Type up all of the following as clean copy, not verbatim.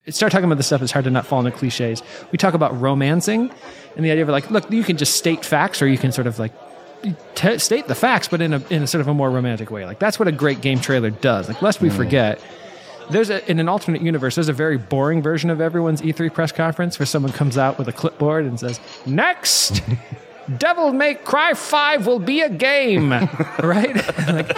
start talking about this stuff, it's hard to not fall into cliches. We talk about romancing and the idea of like, look, you can just state facts, or you can sort of like state the facts, but in a sort of a more romantic way. Like that's what a great game trailer does. Like, lest we forget, in an alternate universe, there's a very boring version of everyone's E3 press conference where someone comes out with a clipboard and says, "Next, Devil May Cry 5 will be a game," right? Like,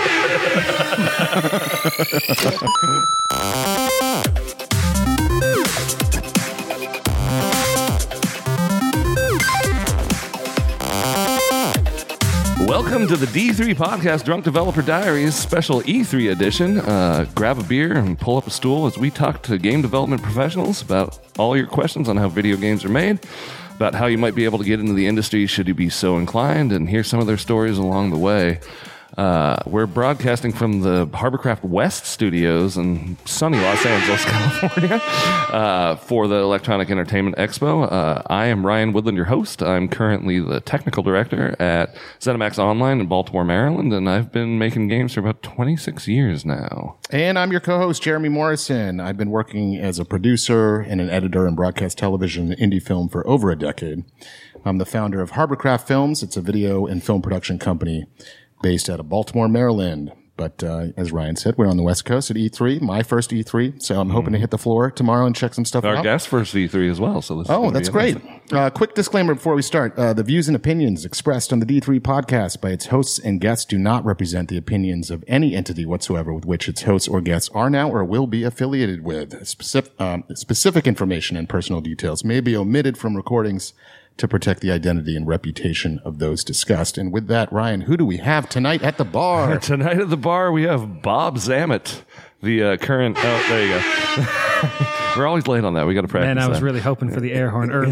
Welcome to the D3 Podcast Drunk Developer Diaries Special E3 Edition. Grab a beer and pull up a stool as we talk to game development professionals about all your questions on how video games are made, about how you might be able to get into the industry should you be so inclined, and hear some of their stories along the way. We're broadcasting from the Harborcraft West studios in sunny Los Angeles, California, for the Electronic Entertainment Expo. I am Ryan Woodland, your host. I'm currently the technical director at ZeniMax Online in Baltimore, Maryland, and I've been making games for about 26 years now. And I'm your co-host, Jeremy Morrison. I've been working as a producer and an editor in broadcast television and indie film for over a decade. I'm the founder of Harborcraft Films. It's a video and film production company based out of Baltimore, Maryland. But as Ryan said, we're on the West Coast at E3, my first E3. So I'm hoping to hit the floor tomorrow and check some stuff out. Our guest first E3 as well. So that's great. Quick disclaimer before we start. The views and opinions expressed on the D3 podcast by its hosts and guests do not represent the opinions of any entity whatsoever with which its hosts or guests are now or will be affiliated with. Specific information and personal details may be omitted from recordings to protect the identity and reputation of those discussed. And with that, Ryan, who do we have tonight at the bar? Tonight at the bar, we have Bob Zammit, the current... Oh, there you go. We're always late on that. We got to practice. Man, I was that. really hoping for the air horn early.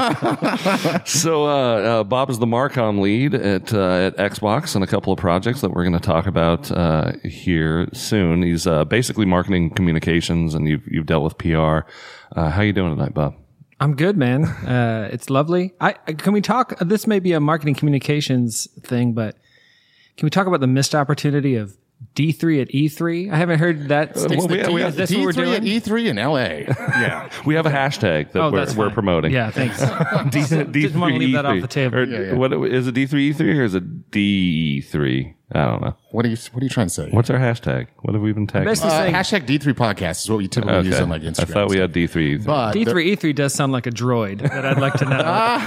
So Bob is the Marcom lead at Xbox and a couple of projects that we're going to talk about here soon. He's basically marketing communications, and you've dealt with PR. How you doing tonight, Bob? I'm good, man. It's lovely. Can we talk? This may be a marketing communications thing, but can we talk about the missed opportunity of D3 at E3? I haven't heard that. We have D3 at E3 in LA. Yeah, we have a hashtag that we're promoting. Yeah, thanks. D3 Didn't want to leave that off the table. What is it? D3 E3 or is it DE3? I don't know. What are you trying to say? What's our hashtag? What have we been tagging? Hashtag D3 podcast is what we typically use on like Instagram. I thought we had D3. But D3 E3 does sound like a droid that I'd like to know.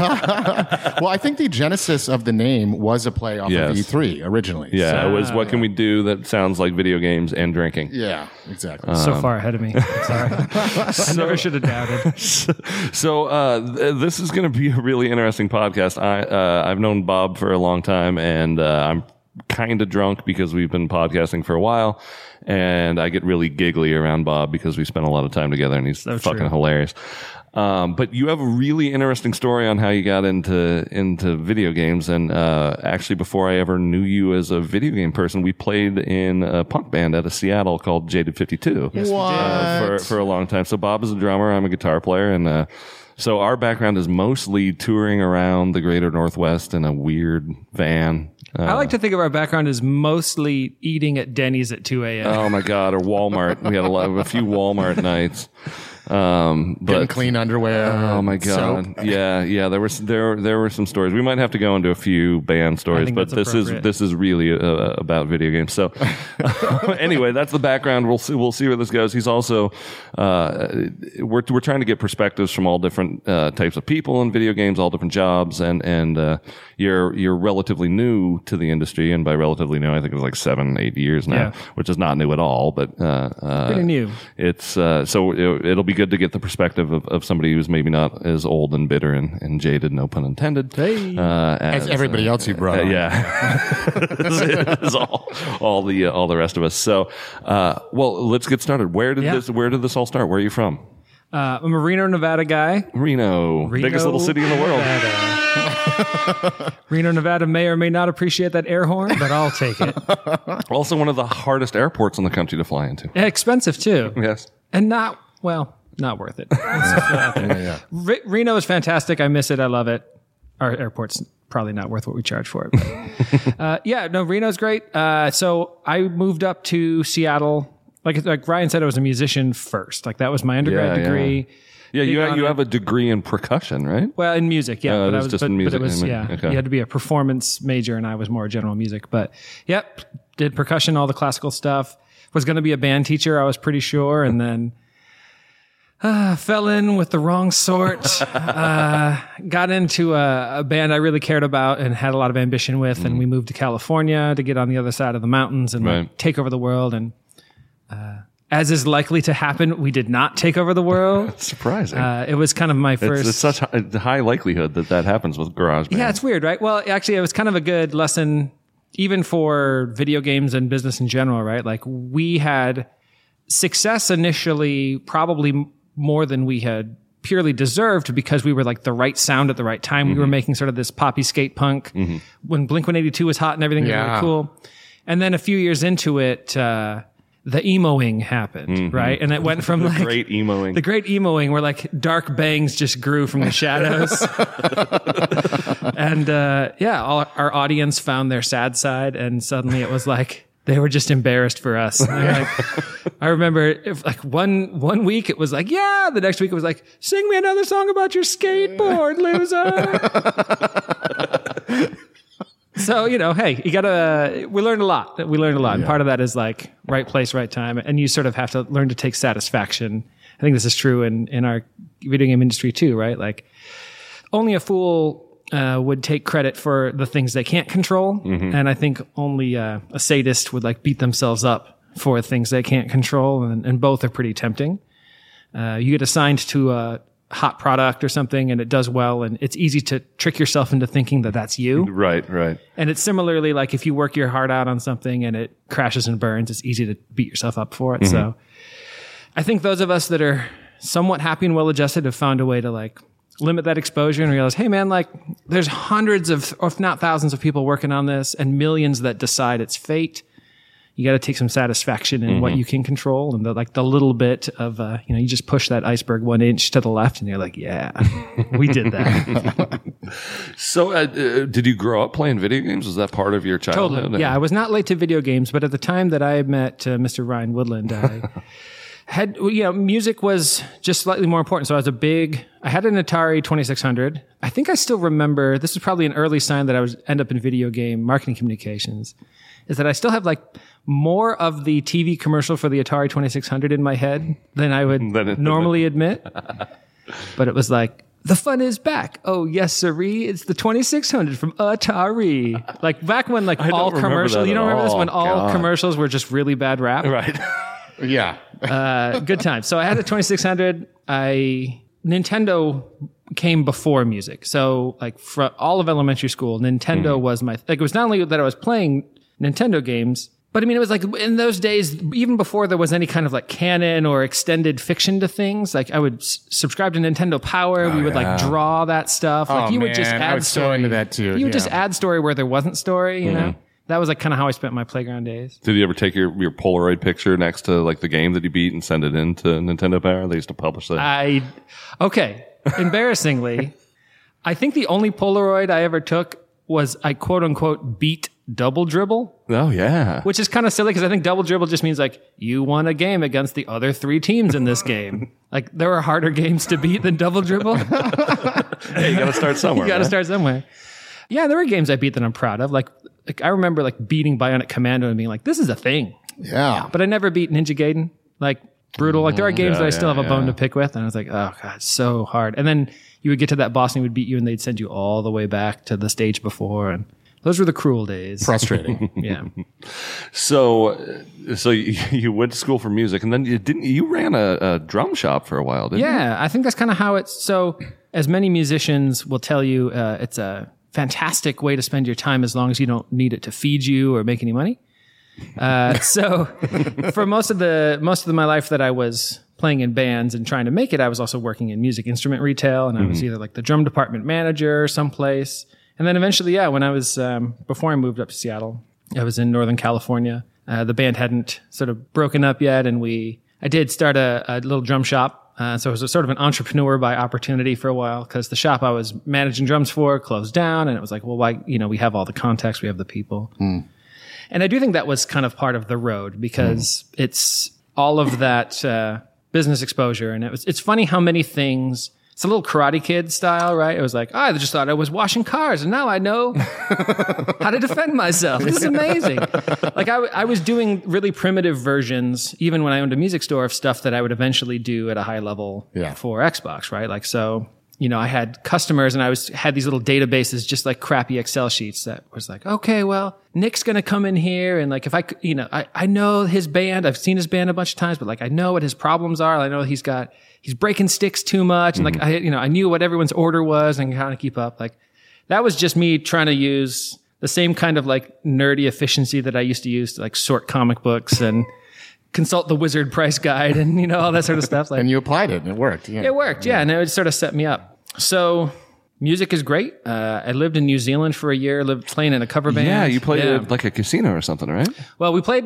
Well, I think the genesis of the name was a play off of E3 originally. Yeah, so, it was what can we do that sounds like video games and drinking. Yeah, exactly. So far ahead of me. Sorry. I never should have doubted. So this is going to be a really interesting podcast. I've known Bob for a long time, and I'm kind of drunk because we've been podcasting for a while, and I get really giggly around Bob because we spend a lot of time together, and he's fucking hilarious. But you have a really interesting story on how you got into video games, and actually before I ever knew you as a video game person, we played in a punk band out of Seattle called Jaded 52 for a long time. So Bob is a drummer, I'm a guitar player, and so our background is mostly touring around the greater Northwest in a weird van. I like to think of our background as mostly eating at Denny's at 2 a.m. Oh my God, or Walmart. We had a few Walmart nights. Getting clean underwear. Oh my God. Soap. Yeah. There were some stories. We might have to go into a few band stories, but this is really about video games. So anyway, that's the background. We'll see where this goes. He's also, we're trying to get perspectives from all different, types of people in video games, all different jobs. And you're relatively new to the industry. And by relatively new, I think it was like 7-8 years now, which is not new at all, but, pretty new. It's, so it'll be good to get the perspective of somebody who's maybe not as old and bitter and jaded, no pun intended. Hey. As everybody else you brought on. Yeah. As all the rest of us. So, well, let's get started. Where did this all start? Where are you from? I'm a Reno, Nevada guy. Reno, biggest little city in the world. Reno, Nevada may or may not appreciate that air horn, but I'll take it. Also one of the hardest airports in the country to fly into. Expensive too. Yes. And not worth it. Reno is fantastic. I miss it. I love it. Our airport's probably not worth what we charge for it. But Reno's great. So I moved up to Seattle like Ryan said, I was a musician first. Like that was my undergrad degree. Yeah, you have a degree in percussion, right? Well, in music, yeah. But it was, you had to be a performance major, and I was more general music. But yep, did percussion, all the classical stuff. Was going to be a band teacher, I was pretty sure, and then fell in with the wrong sort. Got into a band I really cared about and had a lot of ambition with, and we moved to California to get on the other side of the mountains and like, take over the world. And as is likely to happen, we did not take over the world. That's surprising. It was kind of my first. It's such a high likelihood that happens with GarageBand. Yeah, it's weird, right? Well, actually, it was kind of a good lesson, even for video games and business in general, right? Like we had success initially, probably more than we had purely deserved because we were like the right sound at the right time. We were making sort of this poppy skate punk when Blink-182 was hot and everything was really cool. And then a few years into it, the emoing happened, right? And it went from the like great emoing. The great emoing where like dark bangs just grew from the shadows. And all our audience found their sad side, and suddenly it was like they were just embarrassed for us. Like, I remember one week it was like, yeah, the next week it was like, sing me another song about your skateboard, loser. So, hey, we learned a lot. And part of that is like right place, right time. And you sort of have to learn to take satisfaction. I think this is true in our video game industry too, right? Like only a fool would take credit for the things they can't control. And I think only a sadist would like beat themselves up for things they can't control. And both are pretty tempting. You get assigned to a hot product or something and it does well, and it's easy to trick yourself into thinking that that's you. Right. And it's similarly like if you work your heart out on something and it crashes and burns, it's easy to beat yourself up for it. So I think those of us that are somewhat happy and well adjusted have found a way to like limit that exposure and realize, hey man, like there's hundreds of, or if not thousands of people working on this and millions that decide it's fate. You got to take some satisfaction in what you can control, and the little bit of you just push that iceberg 1 inch to the left, and you're like, yeah, we did that. So, did you grow up playing video games? Was that part of your childhood? Totally. Yeah, I was not late to video games, but at the time that I met Mr. Ryan Woodland, I had music was just slightly more important. So I had an Atari 2600. I think I still remember. This is probably an early sign that I would end up in video game marketing communications. Is that I still have like more of the TV commercial for the Atari 2600 in my head than I would normally admit. But it was like, the fun is back. Oh, yes, sirree. It's the 2600 from Atari. Like back when like all commercials, you don't remember this? When all commercials were just really bad rap? Right. Yeah. Good time. So I had a 2600. Nintendo came before music. So like for all of elementary school, Nintendo was it was not only that I was playing Nintendo games, but I mean, it was like in those days, even before there was any kind of like canon or extended fiction to things, like I would subscribe to Nintendo Power. We would like draw that stuff. Like you would just add I was story. so into that too. You would just add story where there wasn't story, you know? That was like kind of how I spent my playground days. Did you ever take your Polaroid picture next to like the game that you beat and send it into Nintendo Power? They used to publish that. Okay. Embarrassingly, I think the only Polaroid I ever took was I quote unquote beat Double Dribble. Oh yeah. Which is kind of silly because I think Double Dribble just means like you won a game against the other 3 teams in this game. Like there are harder games to beat than Double Dribble. Hey, you got to start somewhere. You got to start somewhere. Yeah, there were games I beat that I'm proud of. Like I remember like beating Bionic Commando and being like, this is a thing. Yeah. But I never beat Ninja Gaiden. Like brutal. Like there are games that I still have a bone to pick with. And I was like, oh God, it's so hard. And then you would get to that boss and he would beat you and they'd send you all the way back to the stage before. And those were the cruel days. Frustrating. Yeah. So you went to school for music, and then you ran a drum shop for a while, didn't you? Yeah, I think that's kind of how it's. So as many musicians will tell you, it's a fantastic way to spend your time as long as you don't need it to feed you or make any money. So for most of my life that I was playing in bands and trying to make it, I was also working in music instrument retail, and I was either like the drum department manager someplace. And then eventually, when I was, before I moved up to Seattle, I was in Northern California. The band hadn't sort of broken up yet, and I did start a little drum shop. So I was sort of an entrepreneur by opportunity for a while, because the shop I was managing drums for closed down, and it was like, well, why, we have all the contacts, we have the people. And I do think that was kind of part of the road, because all of that business exposure. And it's funny how many things, it's a little Karate Kid style, right? It was like, I just thought I was washing cars and now I know how to defend myself. This is amazing. Like I was doing really primitive versions, even when I owned a music store, of stuff that I would eventually do at a high level for Xbox, right? Like, so, you know, I had customers and had these little databases, just like crappy Excel sheets that was like, okay, well, Nick's going to come in here. And like, if I know his band, I've seen his band a bunch of times, but like, I know what his problems are. I know he's breaking sticks too much. And like, I knew what everyone's order was and kind of keep up. Like, that was just me trying to use the same kind of like nerdy efficiency that I used to use to like sort comic books and consult the Wizard price guide and, you know, all that sort of stuff. Like, and you applied it and it worked. Yeah. It worked. Yeah. And it sort of set me up. So music is great. I lived in New Zealand for a year, playing in a cover band. Yeah, you played at like a casino or something, right? Well, we played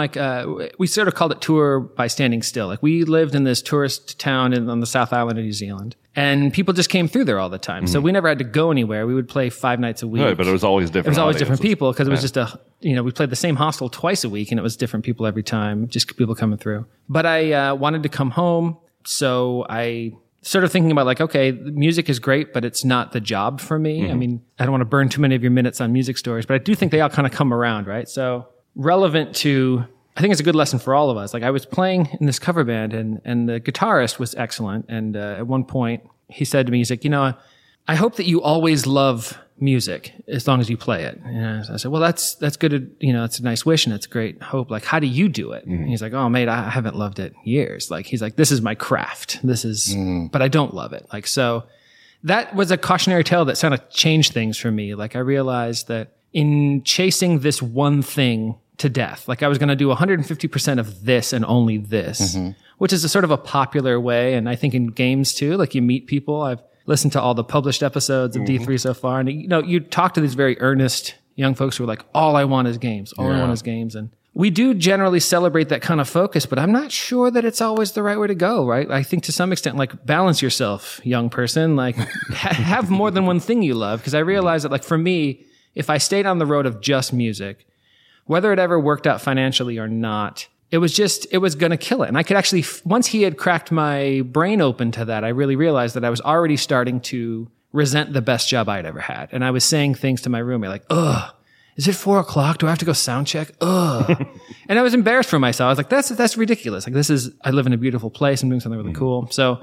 we sort of called it tour by standing still. Like, we lived in this tourist town on the South Island of New Zealand, and people just came through there all the time. So we never had to go anywhere. We would play 5 nights a week. Right, but it was always different. It was always different people because it was just we played the same hostel twice a week, and it was different people every time, just people coming through. But I wanted to come home, so I sort of thinking about like, okay, music is great, but it's not the job for me. I mean, I don't want to burn too many of your minutes on music stories, but I do think they all kind of come around, right? So relevant to, I think it's a good lesson for all of us. Like, I was playing in this cover band and the guitarist was excellent. And at one point he said to me, he's like, you know, I hope that you always love music as long as you play it. And I said, well, that's good. You know, it's a nice wish and it's a great hope. Like, how do you do it? And he's like, oh, mate, I haven't loved it in years. Like, he's like, this is my craft. But I don't love it. Like, so that was a cautionary tale that kind of changed things for me. Like, I realized that in chasing this one thing to death, like, I was going to do 150% of this and only this, which is a sort of a popular way. And I think in games too, like, you meet people. I've listened to all the published episodes of D3 so far. And, you know, you talk to these very earnest young folks who are like, all I want is games. All I want is games. And we do generally celebrate that kind of focus, but I'm not sure that it's always the right way to go, right? I think to some extent, like, balance yourself, young person, like have more than one thing you love. Cause I realize that, like, for me, if I stayed on the road of just music, whether it ever worked out financially or not, it was going to kill it. And I could actually, once he had cracked my brain open to that, I really realized that I was already starting to resent the best job I'd ever had. And I was saying things to my roommate like, ugh, is it 4:00? Do I have to go sound check? Ugh. And I was embarrassed for myself. I was like, that's ridiculous. Like, I live in a beautiful place. I'm doing something really cool. So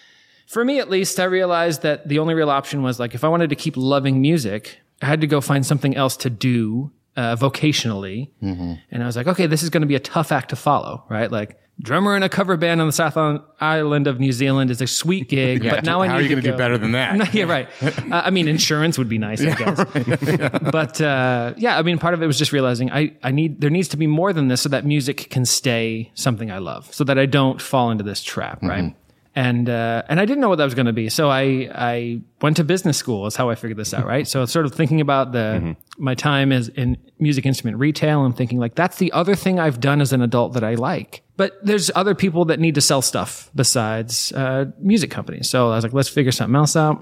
for me, at least, I realized that the only real option was, like, if I wanted to keep loving music, I had to go find something else to do vocationally. And I was like, okay, this is going to be a tough act to follow, right? Like, drummer in a cover band on the South Island of New Zealand is a sweet gig, but now how are you going to do better than that? Yeah, right. I mean, insurance would be nice, I guess. Right. But I mean, part of it was just realizing there needs to be more than this so that music can stay something I love, so that I don't fall into this trap, right? And I didn't know what that was going to be. So I went to business school is how I figured this out, right? So sort of thinking about my time as in music instrument retail and thinking, like, that's the other thing I've done as an adult that I like. But there's other people that need to sell stuff besides music companies. So I was like, let's figure something else out.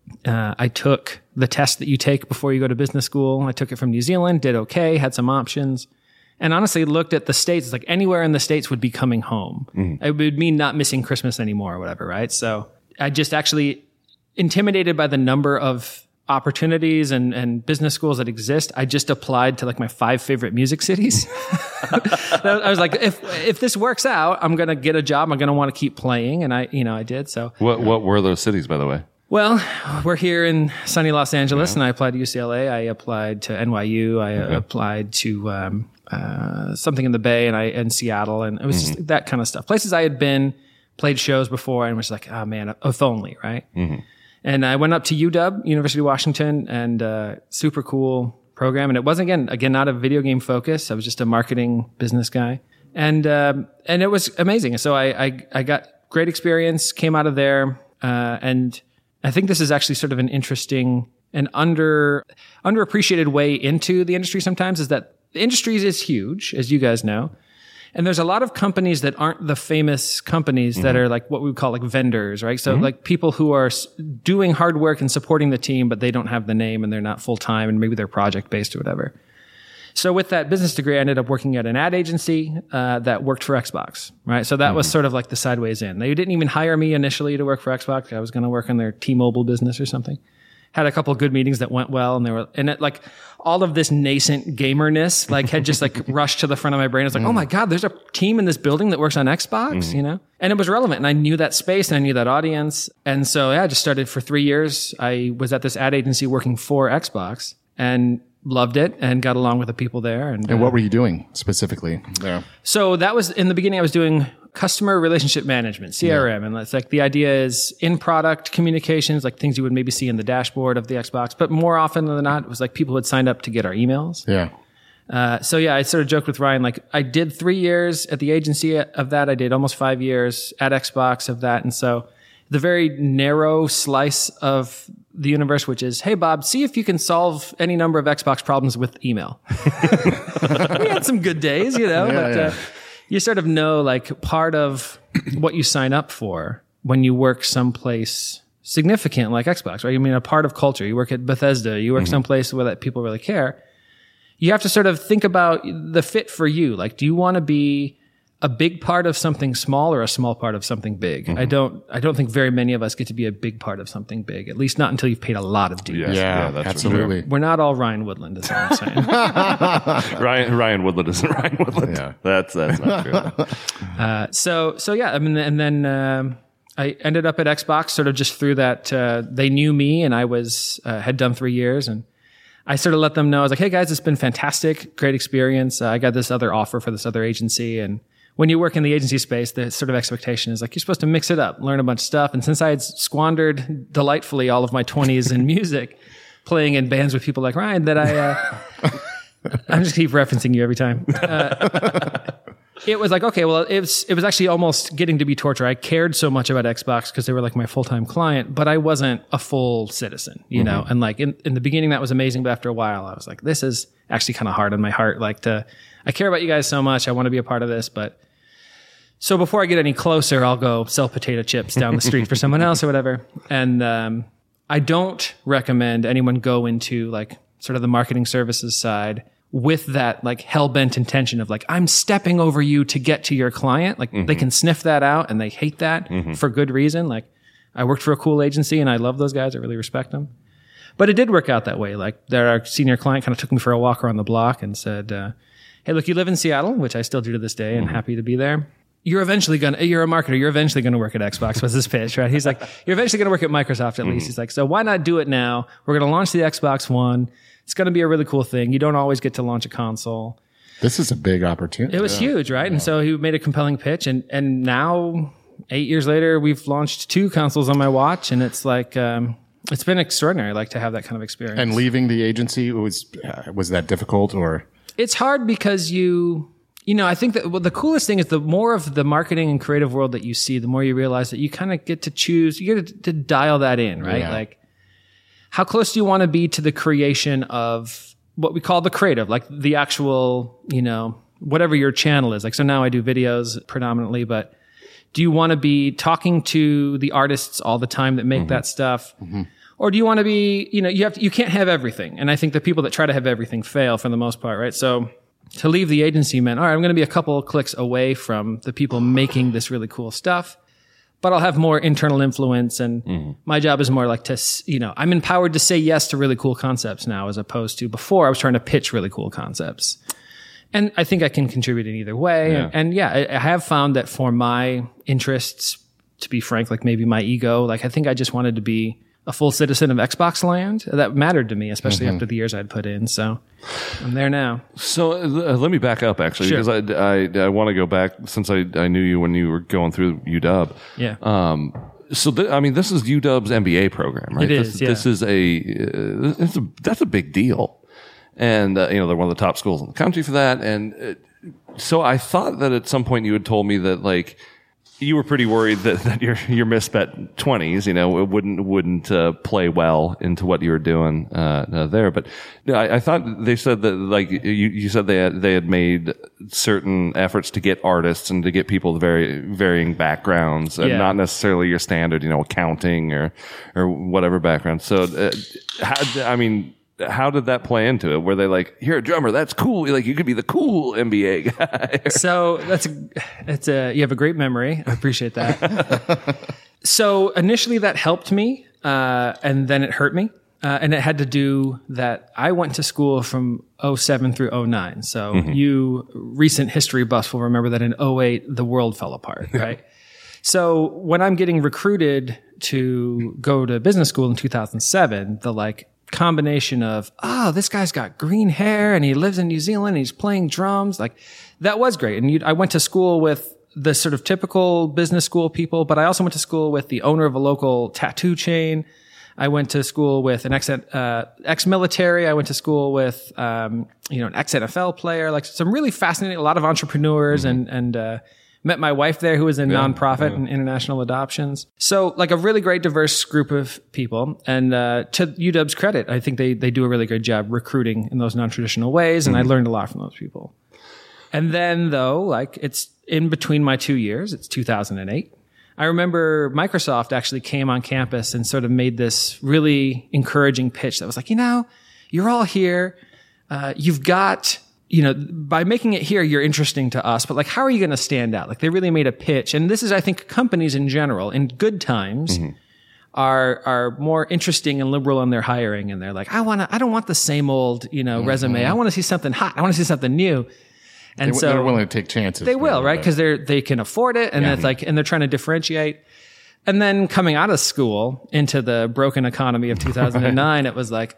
I took the test that you take before you go to business school. I took it from New Zealand, did okay, had some options. And honestly, looked at the States, like anywhere in the States would be coming home. It would mean not missing Christmas anymore or whatever, right? So I just actually, intimidated by the number of opportunities and business schools that exist, I just applied to like my 5 favorite music cities. I was like, if this works out, I'm going to get a job. I'm going to want to keep playing. And I did. So what were those cities, by the way? Well, we're here in sunny Los Angeles, and I applied to UCLA. I applied to NYU. I applied to something in the Bay and Seattle, and it was just that kind of stuff. Places I had been, played shows before, and was like, oh man, if only, right? And I went up to UW, University of Washington, and super cool program. And it wasn't again not a video game focus. I was just a marketing business guy, and it was amazing. So I got great experience, came out of there, and I think this is actually sort of an interesting and underappreciated way into the industry sometimes, is that the industry is huge, as you guys know. And there's a lot of companies that aren't the famous companies that are like what we would call like vendors, right? So like people who are doing hard work and supporting the team, but they don't have the name and they're not full time and maybe they're project based or whatever. So with that business degree, I ended up working at an ad agency that worked for Xbox, right? So that was sort of like the sideways in. They didn't even hire me initially to work for Xbox. I was going to work in their T-Mobile business or something. Had a couple of good meetings that went well, and it, like all of this nascent gamerness like had just like rushed to the front of my brain. It's like, oh my God, there's a team in this building that works on Xbox, you know? And it was relevant, and I knew that space and I knew that audience. And so yeah, I just started for 3 years. I was at this ad agency working for Xbox and loved it and got along with the people there. And what were you doing specifically there? So that was in the beginning, I was doing customer relationship management, CRM. And that's like the idea is in product communications, like things you would maybe see in the dashboard of the Xbox. But more often than not, it was like people who had signed up to get our emails. Yeah. So yeah, I sort of joked with Ryan, like I did 3 years at the agency of that. I did almost 5 years at Xbox of that. And so the very narrow slice of the universe, which is, hey, Bob, see if you can solve any number of Xbox problems with email. We had some good days, you know, but you sort of know like part of what you sign up for when you work someplace significant like Xbox, right? I mean, a part of culture. You work at Bethesda, you work someplace where that people really care. You have to sort of think about the fit for you. Like, do you want to be a big part of something small or a small part of something big? I don't think very many of us get to be a big part of something big, at least not until you've paid a lot of dues. Yeah, that's absolutely. We're not all Ryan Woodland, is what I'm saying. Ryan Woodland isn't Ryan Woodland. Yeah. That's not true. So yeah, I mean, and then I ended up at Xbox sort of just through that. They knew me, and I was had done 3 years, and I sort of let them know. I was like, hey guys, it's been fantastic, great experience. I got this other offer for this other agency, and when you work in the agency space, the sort of expectation is like, you're supposed to mix it up, learn a bunch of stuff. And since I had squandered delightfully all of my 20s in music, playing in bands with people like Ryan, that I'm just keep referencing you every time. It was like, okay, well, it was actually almost getting to be torture. I cared so much about Xbox because they were like my full-time client, but I wasn't a full citizen, you know? And like in the beginning, that was amazing. But after a while, I was like, this is actually kind of hard on my heart. Like I care about you guys so much. I want to be a part of this, but so before I get any closer, I'll go sell potato chips down the street for someone else or whatever. And I don't recommend anyone go into like sort of the marketing services side with that like hell-bent intention of like, I'm stepping over you to get to your client. Like they can sniff that out and they hate that for good reason. Like I worked for a cool agency and I love those guys. I really respect them. But it did work out that way. Like our senior client kind of took me for a walk around the block and said, hey, look, you live in Seattle, which I still do to this day and happy to be there. You're a marketer. You're eventually going to work at Xbox was his pitch, right? He's like, you're eventually going to work at Microsoft at least. He's like, so why not do it now? We're going to launch the Xbox One. It's going to be a really cool thing. You don't always get to launch a console. This is a big opportunity. It was huge, right? Yeah. And so he made a compelling pitch. And now, 8 years later, we've launched 2 consoles on my watch. And it's like, it's been extraordinary, like to have that kind of experience. And leaving the agency, was that difficult or? It's hard because you know, I think that the coolest thing is the more of the marketing and creative world that you see, the more you realize that you kind of get to choose, you get to dial that in, right? Yeah. Like, how close do you want to be to the creation of what we call the creative, like the actual, you know, whatever your channel is. Like, so now I do videos predominantly, but do you want to be talking to the artists all the time that make that stuff? Or do you want to be, you know, you can't have everything. And I think the people that try to have everything fail for the most part, right? So to leave the agency meant, all right, I'm going to be a couple of clicks away from the people making this really cool stuff, but I'll have more internal influence. And my job is more like to, you know, I'm empowered to say yes to really cool concepts now, as opposed to before I was trying to pitch really cool concepts. And I think I can contribute in either way. Yeah. And yeah, I have found that for my interests, to be frank, like maybe my ego, like I think I just wanted to be a full citizen of Xbox land. That mattered to me, especially after the years I'd put in. So I'm there now. So let me back up actually, because I want to go back since I knew you when you were going through UW. Yeah. I mean, this is UW's MBA program, right? It is. This is that's a big deal. And, you know, they're one of the top schools in the country for that. And so I thought that at some point you had told me that, like, you were pretty worried that your misspent 20s, you know, it wouldn't play well into what you were doing there. But I thought they said that, like, you said they had made certain efforts to get artists and to get people with very varying backgrounds, and not necessarily your standard, you know, accounting or whatever background. So, how did that play into it? Were they like, you're a drummer, that's cool, like you could be the cool NBA guy? So you have a great memory. I appreciate that. So initially that helped me, and then it hurt me. And it had to do that I went to school from 07 through 09. So you recent history buffs will remember that in 08, the world fell apart, right? So when I'm getting recruited to go to business school in 2007, the like combination of, oh, this guy's got green hair and he lives in New Zealand and he's playing drums, like that was great. And I went to school with the sort of typical business school people, but I also went to school with the owner of a local tattoo chain. I went to school with an ex-military. I went to school with, an ex-NFL player, like some really fascinating, a lot of entrepreneurs and met my wife there who was in nonprofit and international adoptions. So like a really great diverse group of people. And to UW's credit, I think they do a really good job recruiting in those non-traditional ways. And I learned a lot from those people. And then though, like it's in between my 2 years, it's 2008. I remember Microsoft actually came on campus and sort of made this really encouraging pitch that was like, you're all here. You've got, by making it here, you're interesting to us, but like, how are you going to stand out? Like they really made a pitch. And this is, I think, companies in general in good times are more interesting and liberal in their hiring. And they're like, I don't want the same old, resume. I want to see something hot. I want to see something new. And so they're willing to take chances. They will, right? Because they can afford it, and it's like, and they're trying to differentiate. And then coming out of school into the broken economy of 2009, it was like,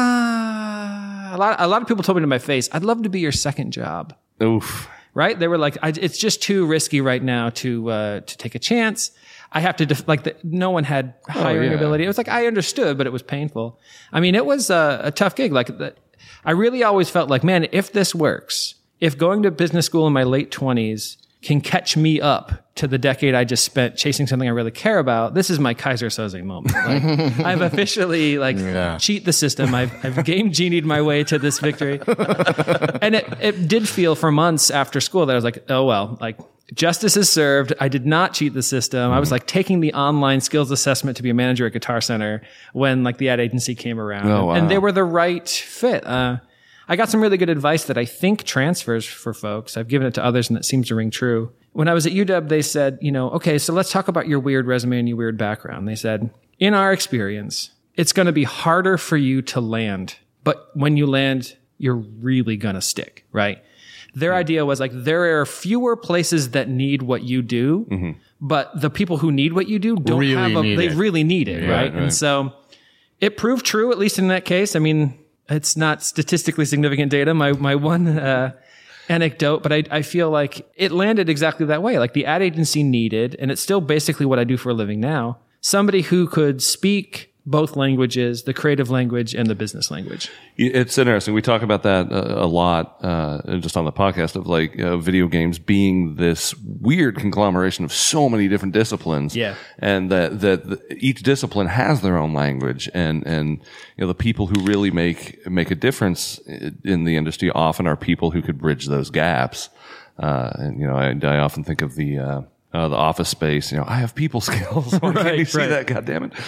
a lot of people told me to my face, I'd love to be your second job. Oof. Right? They were like, it's just too risky right now to take a chance. I have to no one had hiring ability. It was like I understood, but it was painful. I mean, it was a tough gig. Like I really always felt like, man, if this works. If going to business school in my late 20s can catch me up to the decade I just spent chasing something I really care about, this is my Kaiser Soze moment. Like, I've officially cheat the system. I've game genied my way to this victory. And it did feel for months after school that I was like, oh well, like justice is served. I did not cheat the system. I was like taking the online skills assessment to be a manager at Guitar Center when like the ad agency came around. Oh, wow. And they were the right fit. I got some really good advice that I think transfers for folks. I've given it to others and it seems to ring true. When I was at UW, they said, okay, so let's talk about your weird resume and your weird background. They said, in our experience, it's going to be harder for you to land, but when you land, you're really going to stick, right? Their idea was like, there are fewer places that need what you do, but the people who need what you do don't they really need it, right? And so it proved true, at least in that case. I mean, it's not statistically significant data. My one anecdote, but I feel like it landed exactly that way. Like the ad agency needed, and it's still basically what I do for a living now, somebody who could speak both languages, the creative language and the business language. It's interesting. We talk about that a lot just on the podcast of like video games being this weird conglomeration of so many different disciplines. Yeah. And that each discipline has their own language and the people who really make a difference in the industry often are people who could bridge those gaps. And I often think of the Office Space, I have people skills. Can you see that? God damn it.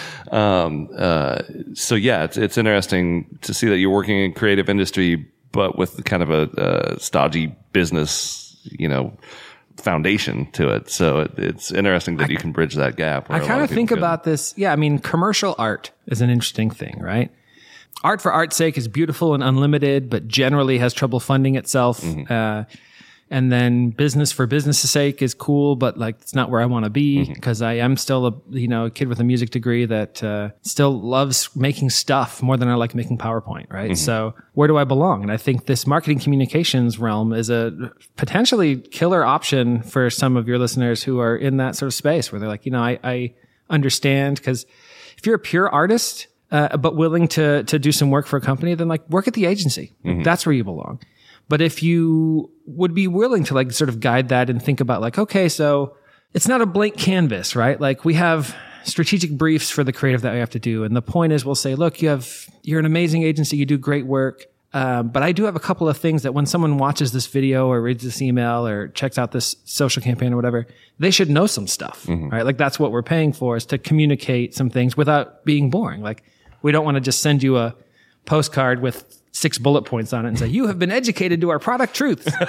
So yeah, it's interesting to see that you're working in creative industry, but with kind of a stodgy business, foundation to it. So it's interesting that you can bridge that gap. I kind of think about this. Yeah. I mean, commercial art is an interesting thing, right? Art for art's sake is beautiful and unlimited, but generally has trouble funding itself. And then business for business' sake is cool, but like it's not where I want to be because I am still a kid with a music degree that still loves making stuff more than I like making PowerPoint, right? So where do I belong? And I think this marketing communications realm is a potentially killer option for some of your listeners who are in that sort of space where they're like, I understand because if you're a pure artist but willing to do some work for a company, then like work at the agency. That's where you belong. But if you would be willing to like sort of guide that and think about like, okay, so it's not a blank canvas, right? Like we have strategic briefs for the creative that we have to do. And the point is we'll say, look, you're an amazing agency. You do great work. But I do have a couple of things that when someone watches this video or reads this email or checks out this social campaign or whatever, they should know some stuff, right? Like that's what we're paying for is to communicate some things without being boring. Like we don't want to just send you a postcard with 6 bullet points on it and say, "You have been educated to our product truths." So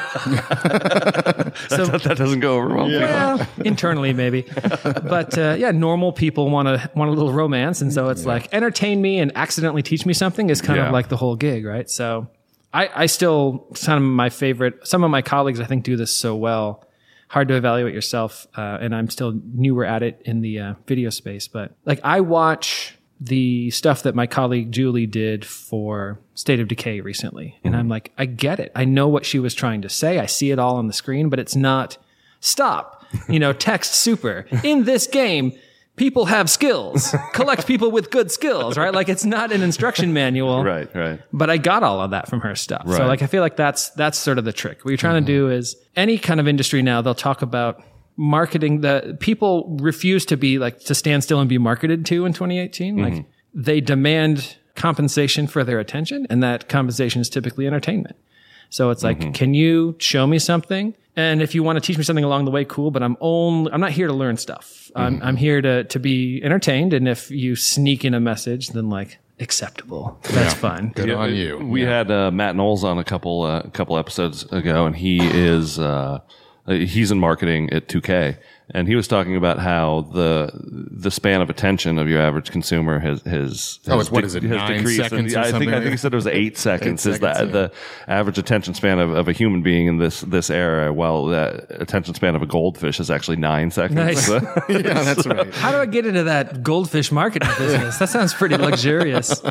that doesn't go over well. well, internally maybe, but normal people want a little romance, and so it's like entertain me and accidentally teach me something is kind of like the whole gig, right? So I still, some of my colleagues I think do this so well. Hard to evaluate yourself, and I'm still newer at it in the video space, but like I watch the stuff that my colleague Julie did for State of Decay recently. And I'm like, I get it. I know what she was trying to say. I see it all on the screen, but it's not stop, text super. In this game, people have skills. Collect people with good skills, right? Like it's not an instruction manual. Right. But I got all of that from her stuff. Right. So like I feel like that's sort of the trick. What you're trying to do is any kind of industry now, they'll talk about marketing. The people refuse to stand still and be marketed to in 2018. Like they demand compensation for their attention, and that compensation is typically entertainment. So it's like, can you show me something? And if you want to teach me something along the way, cool. But I'm not here to learn stuff. I'm here to be entertained. And if you sneak in a message, then like acceptable. That's fun. Good on you. We had Matt Knowles on a couple episodes ago, and he is. He's in marketing at 2K, and he was talking about how the span of attention of your average consumer has what is it, 9 decreased. seconds And or something? I think he said it was 8 seconds. 8 is that seconds, the average attention span of a human being in this era, while the attention span of a goldfish is actually 9 seconds. Nice. Yeah, that's right. How do I get into that goldfish marketing business? That sounds pretty luxurious.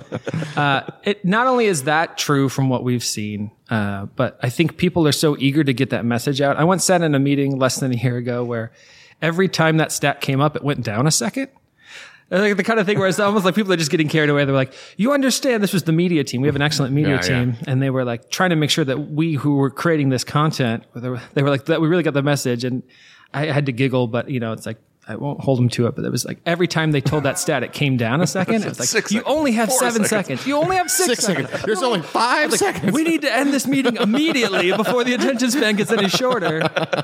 It not only is that true from what we've seen, but I think people are so eager to get that message out. I once sat in a meeting less than a year ago where every time that stat came up, it went down a second. Like the kind of thing where it's almost like people are just getting carried away. They're like, you understand this was the media team. We have an excellent media team. And they were like trying to make sure that we who were creating this content, they were like, that we really got the message. And I had to giggle, but it's like, I won't hold them to it, but it was like every time they told that stat, it came down a second. It was like, you only have 7 seconds. You only have 6 seconds. There's only 5 seconds. We need to end this meeting immediately before the attention span gets any shorter.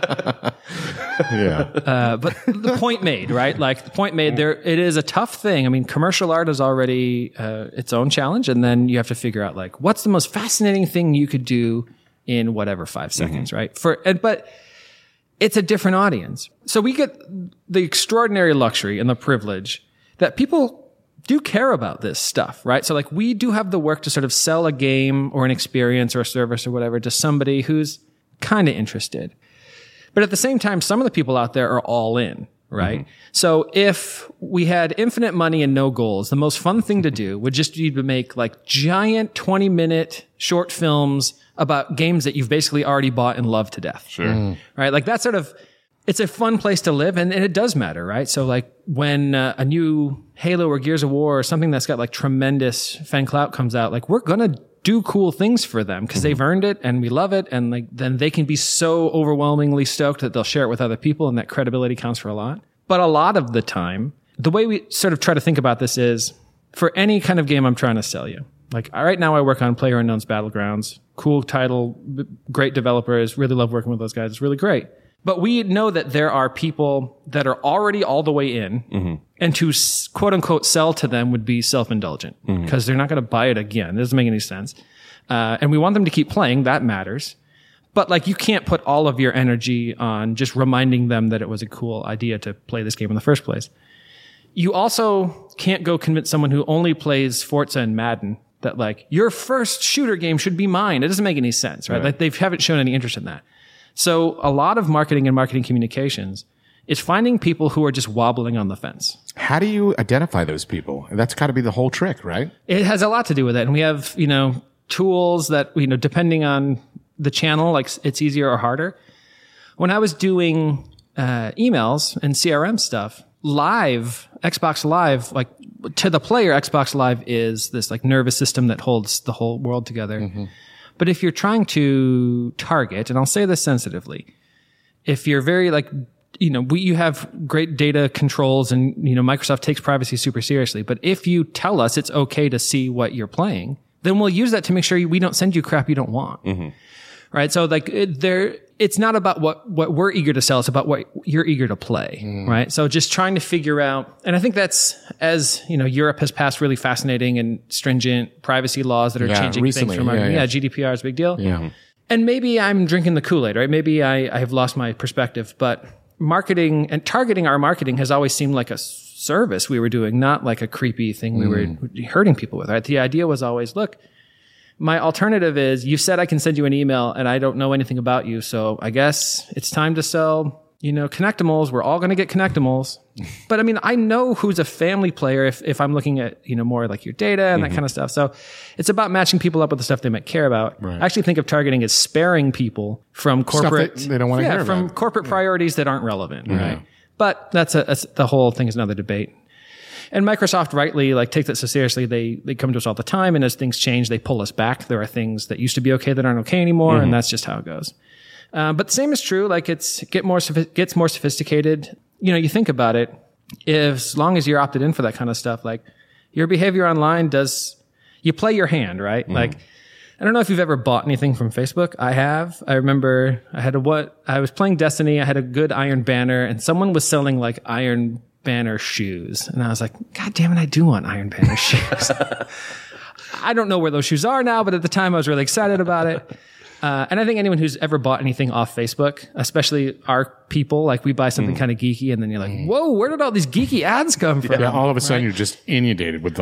Yeah. But the point made, right? Like the point made there, it is a tough thing. I mean, commercial art is already its own challenge. And then you have to figure out like, what's the most fascinating thing you could do in whatever 5 seconds, right? But it's a different audience. So we get the extraordinary luxury and the privilege that people do care about this stuff, right? So like we do have the work to sort of sell a game or an experience or a service or whatever to somebody who's kind of interested. But at the same time, some of the people out there are all in, right? So if we had infinite money and no goals, the most fun thing to do would just be to make like giant 20-minute short films about games that you've basically already bought and loved to death. Sure. Right? Like that's sort of, it's a fun place to live and it does matter, right? So like when a new Halo or Gears of War or something that's got like tremendous fan clout comes out, like we're going to do cool things for them because they've earned it and we love it. And like, then they can be so overwhelmingly stoked that they'll share it with other people and that credibility counts for a lot. But a lot of the time, the way we sort of try to think about this is for any kind of game I'm trying to sell you. Like right now I work on PlayerUnknown's Battlegrounds. Cool title, great developers, really love working with those guys. It's really great. But we know that there are people that are already all the way in and to quote unquote sell to them would be self-indulgent because they're not going to buy it again. It doesn't make any sense. And we want them to keep playing. That matters. But like you can't put all of your energy on just reminding them that it was a cool idea to play this game in the first place. You also can't go convince someone who only plays Forza and Madden that like your first shooter game should be mine. It doesn't make any sense, right? Like they haven't shown any interest in that. So a lot of marketing and marketing communications is finding people who are just wobbling on the fence. How do you identify those people? That's got to be the whole trick, right? It has a lot to do with it. And we have, tools that, depending on the channel, like it's easier or harder. When I was doing emails and CRM stuff, Xbox Live, like to the player, Xbox Live is this like nervous system that holds the whole world together. But if you're trying to target, and I'll say this sensitively, if you're very like, you have great data controls and, Microsoft takes privacy super seriously. But if you tell us it's okay to see what you're playing, then we'll use that to make sure we don't send you crap you don't want. right? So like it's not about what we're eager to sell. It's about what you're eager to play, right? So just trying to figure out, and I think that's, as you know, Europe has passed really fascinating and stringent privacy laws that are changing recently. things from GDPR is a big deal. Yeah. And maybe I'm drinking the Kool-Aid, right? Maybe I have lost my perspective, but marketing and targeting our marketing has always seemed like a service we were doing, not like a creepy thing we were hurting people with, right? The idea was always, look, my alternative is you said I can send you an email and I don't know anything about you. So I guess it's time to sell, Connectimals. We're all going to get Connectimals. But I mean, I know who's a family player if I'm looking at, more like your data and that kind of stuff. So it's about matching people up with the stuff they might care about. Right. I actually think of targeting as sparing people from corporate, they don't want to hear from about. corporate priorities that aren't relevant. Right. But that's the whole thing is another debate. And Microsoft rightly takes it so seriously. They come to us all the time, and as things change, they pull us back. There are things that used to be okay that aren't okay anymore, and that's just how it goes. But the same is true. It gets more sophisticated. You think about it. As long as you're opted in for that kind of stuff, your behavior online you play your hand, right? I don't know if you've ever bought anything from Facebook. I have. I remember I was playing Destiny. I had a good Iron Banner, and someone was selling Iron Banner shoes. And I was like, God damn it, I do want Iron Banner shoes. I don't know where those shoes are now, but at the time I was really excited about it. And I think anyone who's ever bought anything off Facebook, especially our people, we buy something kind of geeky and then you're like, whoa, where did all these geeky ads come from? Yeah, all of a sudden you're just inundated with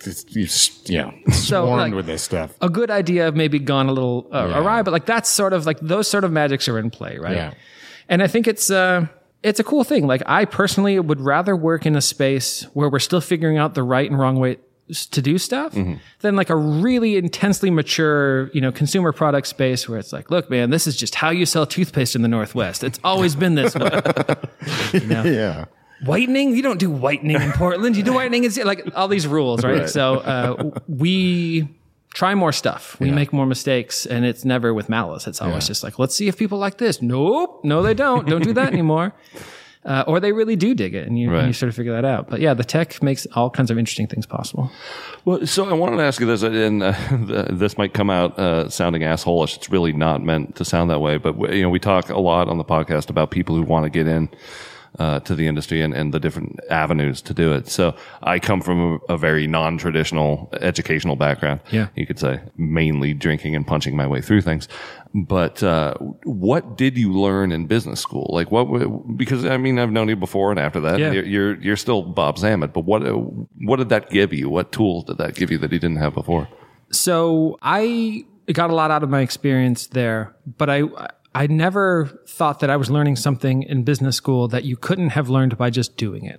swarmed with this stuff. A good idea maybe gone a little awry, but that's sort of those sort of magics are in play, right? Yeah. And I think it's a cool thing. I personally would rather work in a space where we're still figuring out the right and wrong way to do stuff than a really intensely mature, consumer product space where it's look, man, this is just how you sell toothpaste in the Northwest. It's always been this way. Yeah. Whitening? You don't do whitening in Portland. You do whitening in all these rules, right? So we try more stuff. We make more mistakes, and it's never with malice. It's always just let's see if people like this. Nope. No, they don't. Don't do that anymore. Or they really do dig it, and you sort of figure that out. But yeah, the tech makes all kinds of interesting things possible. Well, so I wanted to ask you this, and this might come out sounding asshole-ish. It's really not meant to sound that way. But we talk a lot on the podcast about people who want to get in to the industry and the different avenues to do it. So I come from a very non-traditional educational background. Yeah. You could say mainly drinking and punching my way through things. But what did you learn in business school? Because I've known you before and after that. Yeah. You're still Bob Zammit, but what did that give you? What tools did that give you that you didn't have before? So I got a lot out of my experience there, but I never thought that I was learning something in business school that you couldn't have learned by just doing it.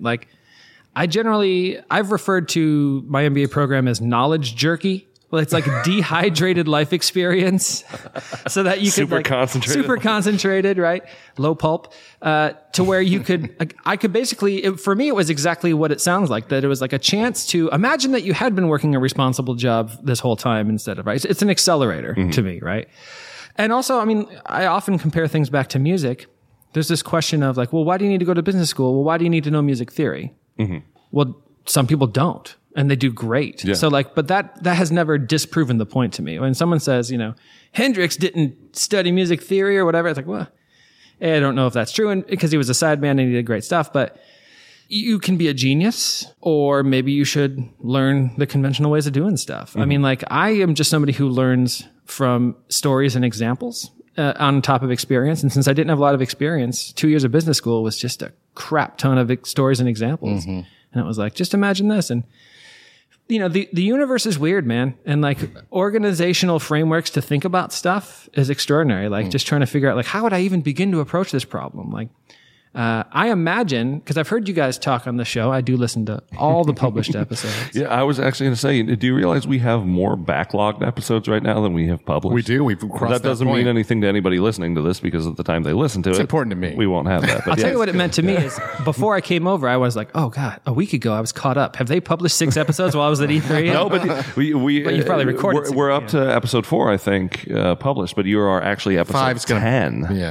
I've referred to my MBA program as knowledge jerky. Well, it's dehydrated life experience so that you could super concentrated, right? Low pulp, to where you could, I could basically, for me, it was exactly what it sounds like, that it was a chance to imagine that you had been working a responsible job this whole time instead of, right? It's an accelerator to me, right? And also, I often compare things back to music. There's this question of well, why do you need to go to business school? Well, why do you need to know music theory? Well, some people don't. And they do great. Yeah. So but that has never disproven the point to me. When someone says, Hendrix didn't study music theory or whatever, it's well, I don't know if that's true. And because he was a sideman and he did great stuff, but you can be a genius, or maybe you should learn the conventional ways of doing stuff. I am just somebody who learns from stories and examples on top of experience. And since I didn't have a lot of experience, 2 years of business school was just a crap ton of stories and examples. And it was just imagine this. And the universe is weird, man. And organizational frameworks to think about stuff is extraordinary. Just trying to figure out how would I even begin to approach this problem? I imagine, because I've heard you guys talk on the show, I do listen to all the published episodes. Yeah, I was actually going to say, do you realize we have more backlogged episodes right now than we have published? We do. We've crossed that doesn't mean anything to anybody listening to this, because at the time they listen to it's important to me. We won't have that. I'll tell you what it meant to me is before I came over, I was like, oh God, a week ago I was caught up. Have they published 6 episodes while I was at E3? No, but but you probably recorded. We're up to episode 4, I think, published, but you are actually episode 10. Yeah.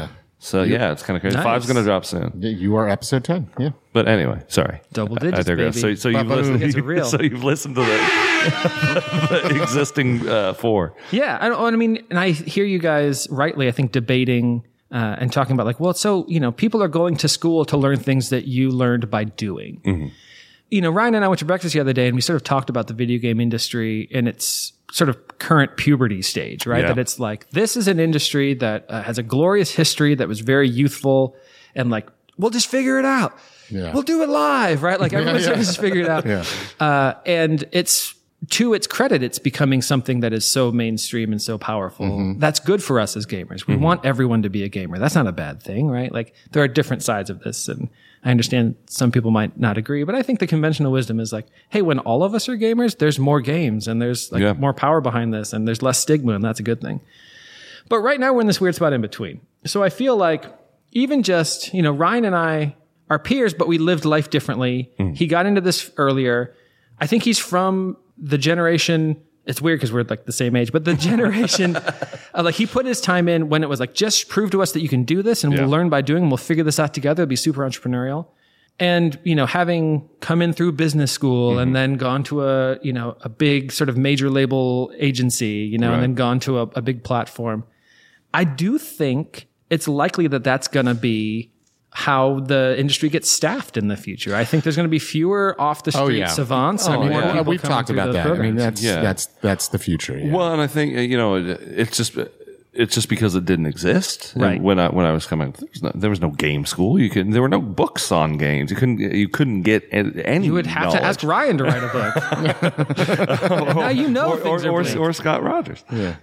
So yeah, it's kind of crazy. Nice. 5's going to drop soon. You are episode 10. Yeah. But anyway, sorry. Double I digits, digress. baby. So you've listened. It's real. So you've listened to the existing 4. Yeah, I mean, and I hear you guys rightly, I think, debating and talking about like, well, so, people are going to school to learn things that you learned by doing. Mm-hmm. Ryan and I went to breakfast the other day and we sort of talked about the video game industry and its sort of current puberty stage, right? Yeah. That it's like, this is an industry that has a glorious history that was very youthful and like, we'll just figure it out. Yeah. We'll do it live, right? Like everyone's trying to just figure it out. Yeah. And it's, to its credit, it's becoming something that is so mainstream and so powerful. Mm-hmm. That's good for us as gamers. We want everyone to be a gamer. That's not a bad thing, right? Like there are different sides of this, and I understand some people might not agree, but I think the conventional wisdom is like, hey, when all of us are gamers, there's more games and there's like more power behind this and there's less stigma, and that's a good thing. But right now we're in this weird spot in between. So I feel like even just, Ryan and I are peers, but we lived life differently. He got into this earlier. I think he's from the generation, it's weird because we're like the same age, but the generation, like he put his time in when it was like, just prove to us that you can do this and we'll learn by doing and we'll figure this out together. It'll be super entrepreneurial. And, having come in through business school and then gone to a big sort of major label agency, and then gone to a big platform, I do think it's likely that that's going to be how the industry gets staffed in the future. I think there's going to be fewer off the street savants and more people We've coming talked through about those that. programs. I mean, that's the future. Yeah. Well, and I think it's just because it didn't exist. Right. And when I was coming, there was no game school. There were no books on games. You couldn't get any. You would have to ask Ryan to write a book. Now things are bleak. or Scott Rogers. Yeah.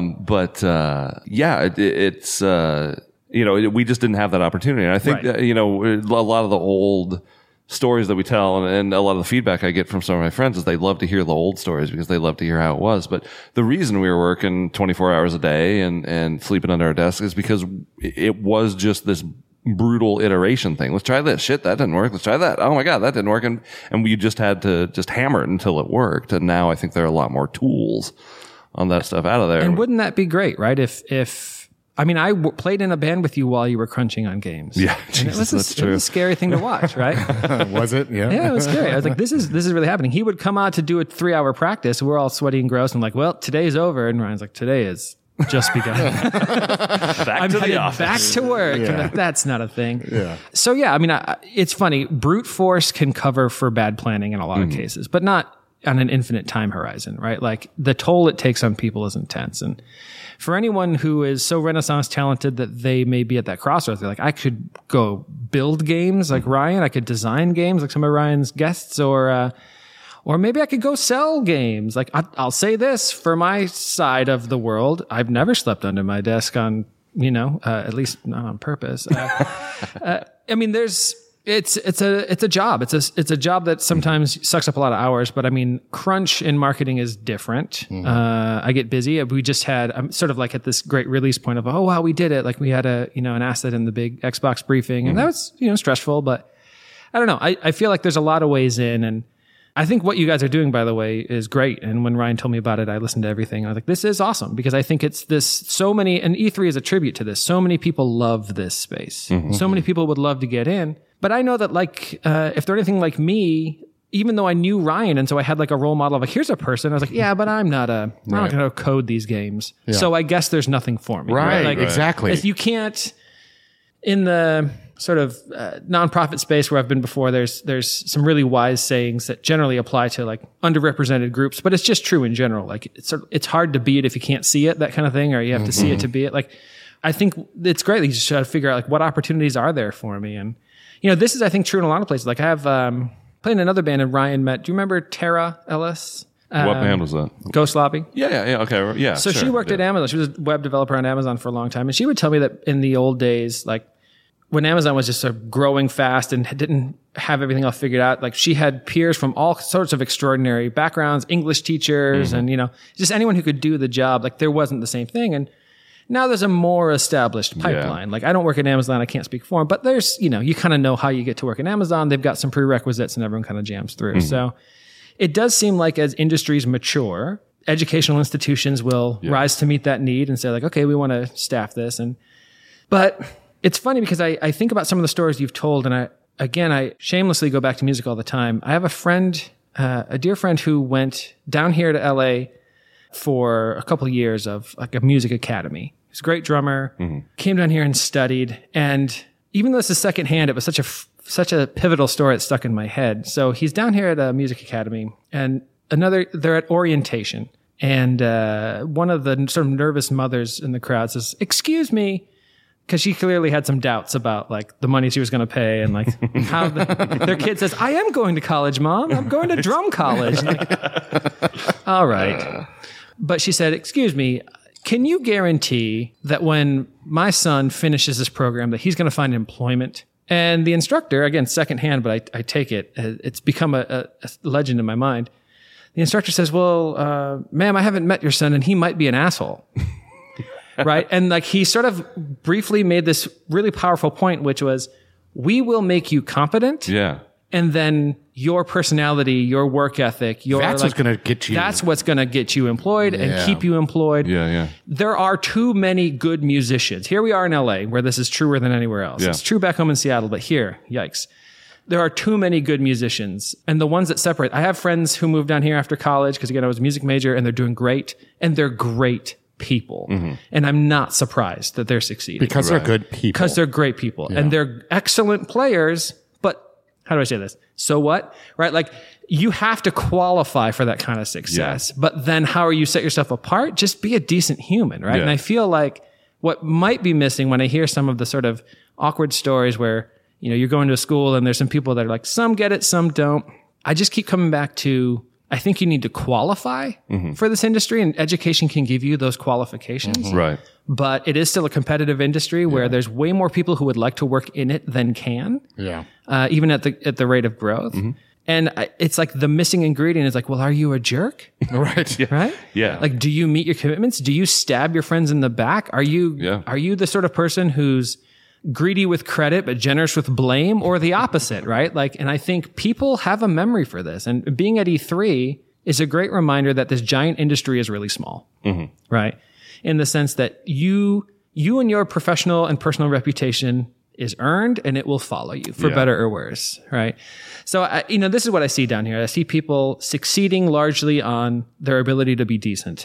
It's we just didn't have that opportunity. And I think that, a lot of the old stories that we tell and a lot of the feedback I get from some of my friends is they love to hear the old stories because they love to hear how it was. But the reason we were working 24 hours a day and sleeping under our desk is because it was just this brutal iteration thing. Let's try this. Shit, that didn't work. Let's try that. Oh my God, that didn't work. And we just had to just hammer it until it worked. And now I think there are a lot more tools on that stuff out of there. And wouldn't that be great, right? I played in a band with you while you were crunching on games. Yeah, and it was a scary thing to watch, right? Was it? Yeah. Yeah, it was scary. I was like, this is really happening. He would come out to do a 3-hour practice. We're all sweaty and gross. And I'm like, well, today's over. And Ryan's like, today is just begun. back to the office. Back to work. Yeah. Like, that's not a thing. Yeah. So yeah, it's funny. Brute force can cover for bad planning in a lot of cases, but not on an infinite time horizon, right? Like the toll it takes on people is intense. And for anyone who is so Renaissance talented that they may be at that crossroads, they're like, I could go build games like Ryan. I could design games like some of Ryan's guests, or maybe I could go sell games. Like I'll say this for my side of the world. I've never slept under my desk on, at least not on purpose. It's a job. It's a job that sometimes sucks up a lot of hours, but crunch in marketing is different. I get busy. We just I'm sort of like at this great release point of, oh wow, we did it. Like we had an asset in the big Xbox briefing and that was, stressful, but I don't know. I feel like there's a lot of ways in, and I think what you guys are doing, by the way, is great. And when Ryan told me about it, I listened to everything. I was like, this is awesome because I think it's and E3 is a tribute to this. So many people love this space. Mm-hmm. So many people would love to get in. But I know that if they're anything like me, even though I knew Ryan and so I had like a role model of like, here's a person, I was like, yeah, but I'm not going to code these games. Yeah. So I guess there's nothing for me. Right. Like, exactly. You can't, in the sort of nonprofit space where I've been before, there's some really wise sayings that generally apply to like underrepresented groups, but it's just true in general. Like it's hard to be it if you can't see it, that kind of thing, or you have to see it to be it. Like, I think it's great that you just try to figure out like what opportunities are there for me. And, this is, I think, true in a lot of places. Like I have played in another band and Ryan met, do you remember Tara Ellis? What band was that? Ghost Lobby. Yeah. Okay. Yeah. So she worked at Amazon. She was a web developer on Amazon for a long time. And she would tell me that in the old days, like when Amazon was just sort of growing fast and didn't have everything all figured out, like she had peers from all sorts of extraordinary backgrounds, English teachers, and, just anyone who could do the job. Like there wasn't the same thing. And now there's a more established pipeline. Yeah. Like I don't work at Amazon. I can't speak for them, but there's, you kind of know how you get to work at Amazon. They've got some prerequisites and everyone kind of jams through. So it does seem like as industries mature, educational institutions will rise to meet that need and say like, okay, we want to staff this. But it's funny because I think about some of the stories you've told, and I shamelessly go back to music all the time. I have a friend, a dear friend who went down here to LA for a couple of years of like a music academy. He's a great drummer, came down here and studied. And even though this is secondhand, it was such a pivotal story that stuck in my head. So he's down here at a music academy, and they're at orientation. And one of the sort of nervous mothers in the crowd says, "Excuse me," because she clearly had some doubts about like the money she was going to pay and like how their kid says, "I am going to college, Mom. I'm going to drum college." Like, all right. But she said, "Excuse me, can you guarantee that when my son finishes this program that he's going to find employment?" And the instructor, again, secondhand, but I take it, it's become a legend in my mind. The instructor says, "Well, ma'am, I haven't met your son and he might be an asshole." Right? And like he sort of briefly made this really powerful point, which was, we will make you competent. Yeah. And then your personality, your work ethic, that's what's going to get you. That's what's going to get you employed and keep you employed. Yeah. There are too many good musicians. Here we are in LA, where this is truer than anywhere else. Yeah. It's true back home in Seattle, but here, yikes. There are too many good musicians. And the ones that separate, I have friends who moved down here after college, because again, I was a music major, and they're doing great. And they're great people. And I'm not surprised that they're succeeding. Because they're good people. Because they're great people. And they're excellent players, but how do I say this? So what? Right? Like, you have to qualify for that kind of success. Yeah. But then how are you set yourself apart? Just be a decent human, right? Yeah. And I feel like what might be missing when I hear some of the sort of awkward stories where, you know, you're going to a school and there's some people that are like, some get it, some don't. I just keep coming back to, I think you need to qualify for this industry, and education can give you those qualifications. Right. But it is still a competitive industry where there's way more people who would like to work in it than can. Yeah. Even at the rate of growth. And it's like the missing ingredient is like, well, are you a jerk? Right. Yeah. Right? Yeah. Like, do you meet your commitments? Do you stab your friends in the back? Are you the sort of person who's greedy with credit but generous with blame, or the opposite, right? Like, and I think people have a memory for this. And being at E3 is a great reminder that this giant industry is really small, right? In the sense that you and your professional and personal reputation is earned, and it will follow you for better or worse, right? So, this is what I see down here. I see people succeeding largely on their ability to be decent.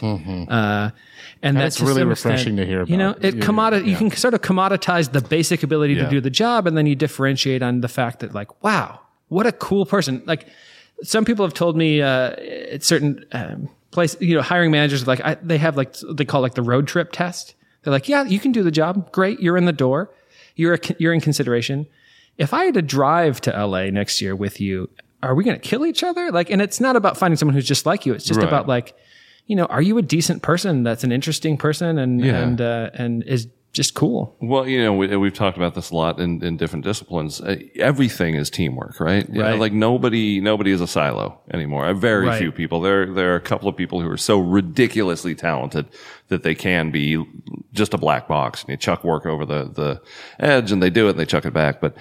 And that's really refreshing to hear about. You know, you can sort of commoditize the basic ability to do the job, and then you differentiate on the fact that, like, wow, what a cool person. Like, some people have told me at certain places, hiring managers, like, they have like, they call like the road trip test. They're like, yeah, you can do the job. Great. You're in the door. You're in consideration. If I had to drive to LA next year with you, are we going to kill each other? Like, and it's not about finding someone who's just like you. It's just about like, are you a decent person that's an interesting person and is just cool? Well, we've talked about this a lot in different disciplines. Everything is teamwork, right? Right. Like nobody is a silo anymore. Very few people. There are a couple of people who are so ridiculously talented that they can be just a black box, and you chuck work over the edge, and they do it, and they chuck it back. But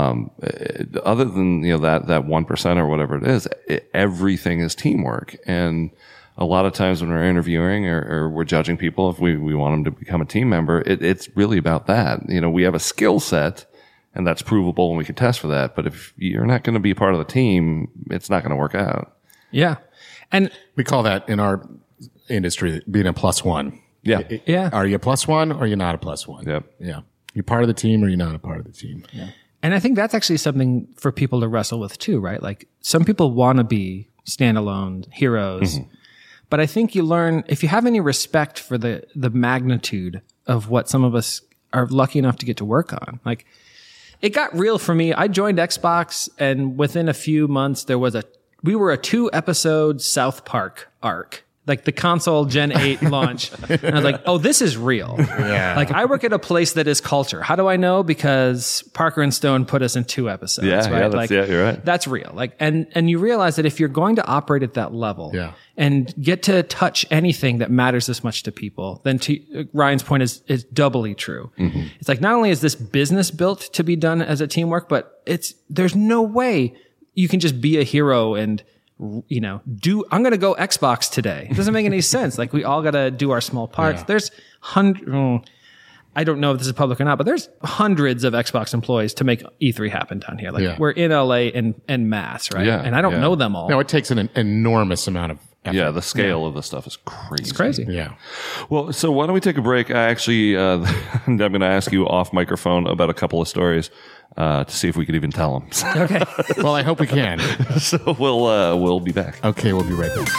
other than that 1% or whatever it is, everything is teamwork. And a lot of times when we're interviewing or we're judging people, if we want them to become a team member, it's really about that. We have a skill set, and that's provable, and we can test for that. But if you're not going to be part of the team, it's not going to work out. Yeah. And we call that in our industry being a plus one. Yeah. Yeah. Are you a plus one, or you're not a plus one? Yep. Yeah. You're part of the team, or you're not a part of the team. Yeah. And I think that's actually something for people to wrestle with too, right? Like, some people want to be standalone heroes. But I think you learn, if you have any respect for the magnitude of what some of us are lucky enough to get to work on. Like, it got real for me. I joined Xbox, and within a few months, we were a 2-episode South Park arc. Like the console Gen 8 launch. And I was like, oh, this is real. Yeah. Like, I work at a place that is culture. How do I know? Because Parker and Stone put us in 2 episodes. Right? You're right. That's real. Like, and you realize that if you're going to operate at that level and get to touch anything that matters this much to people, then to Ryan's point is doubly true. It's like, not only is this business built to be done as a teamwork, but there's no way you can just be a hero and I'm going to go Xbox today. It doesn't make any sense. Like, we all got to do our small parts. Yeah. There's I don't know if this is public or not, but there's hundreds of Xbox employees to make E3 happen down here. Like Yeah. we're in LA en masse, right? Yeah, And I don't yeah. know them all. No, it takes an enormous amount of effort. Yeah, the scale of the stuff is crazy. It's crazy. Yeah. Well, so why don't we take a break? I actually, I'm going to ask you off microphone about a couple of stories to see if we could even tell them. Okay. Well, I hope we can. So we'll be back. Okay, we'll be right back.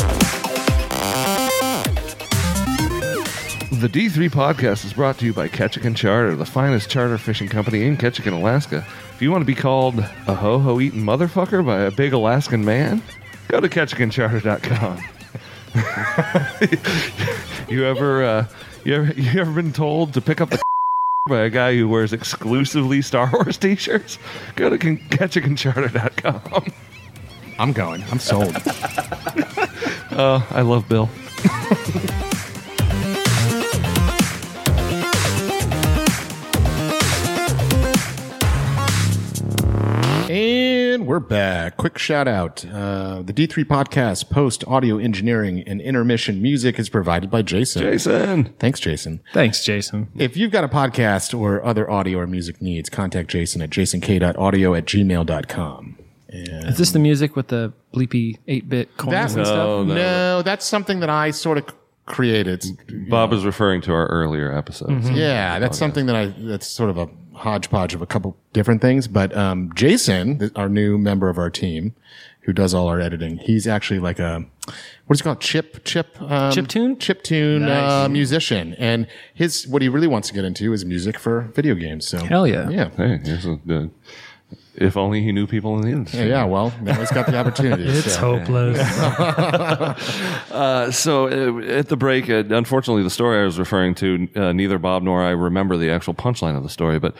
The D3 podcast is brought to you by Ketchikan Charter, the finest charter fishing company in Ketchikan, Alaska. If you want to be called a ho-ho-eating motherfucker by a big Alaskan man, go to KetchikanCharter.com. You ever been told to pick up the by a guy who wears exclusively Star Wars t-shirts? Go to KetchikanCharter.com. I'm going. I'm sold. I love Bill. And we're back. Quick shout out. The D3 podcast, post audio engineering and intermission music is provided by Jason. Jason. Thanks, Jason. Thanks, Jason. If you've got a podcast or other audio or music needs, contact Jason at jasonkay.audio@gmail.com. Is this the music with the bleepy 8-bit coins and stuff? No, that's something that I sort of created. Bob is referring to our earlier episodes. Yeah, that's something that's sort of a hodgepodge of a couple different things. But Jason, our new member of our team, who does all our editing, he's actually like a what is it called? Chiptune musician, and what he really wants to get into is music for video games. So Hell yeah. yeah. Hey, here's if only he knew people in the industry. Yeah, well, now he's got the opportunity. It's hopeless. So at the break, unfortunately, the story I was referring to, neither Bob nor I remember the actual punchline of the story, but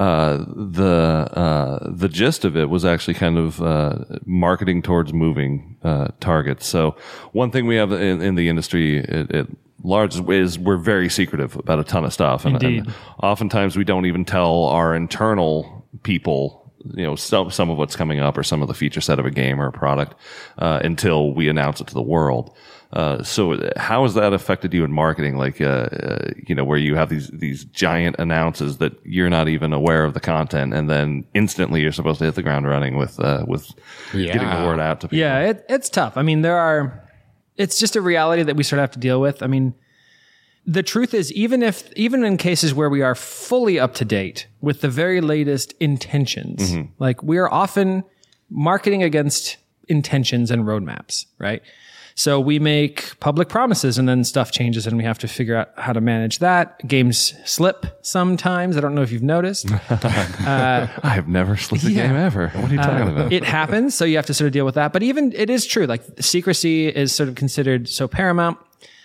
the gist of it was actually kind of marketing towards moving targets. So one thing we have in the industry at large is we're very secretive about a ton of stuff, and oftentimes we don't even tell our internal people, some of what's coming up or some of the feature set of a game or a product until we announce it to the world. So how has that affected you in marketing? Like, where you have these giant announces that you're not even aware of the content, and then instantly you're supposed to hit the ground running with getting the word out to people. Yeah, it's tough. I mean, it's just a reality that we sort of have to deal with. I mean, the truth is, even in cases where we are fully up to date with the very latest intentions, like we are often marketing against intentions and roadmaps, right? So we make public promises and then stuff changes and we have to figure out how to manage that. Games slip sometimes. I don't know if you've noticed. I have never slipped a game ever. What are you talking about? It happens. So you have to sort of deal with that. But even it is true. Like secrecy is sort of considered so paramount.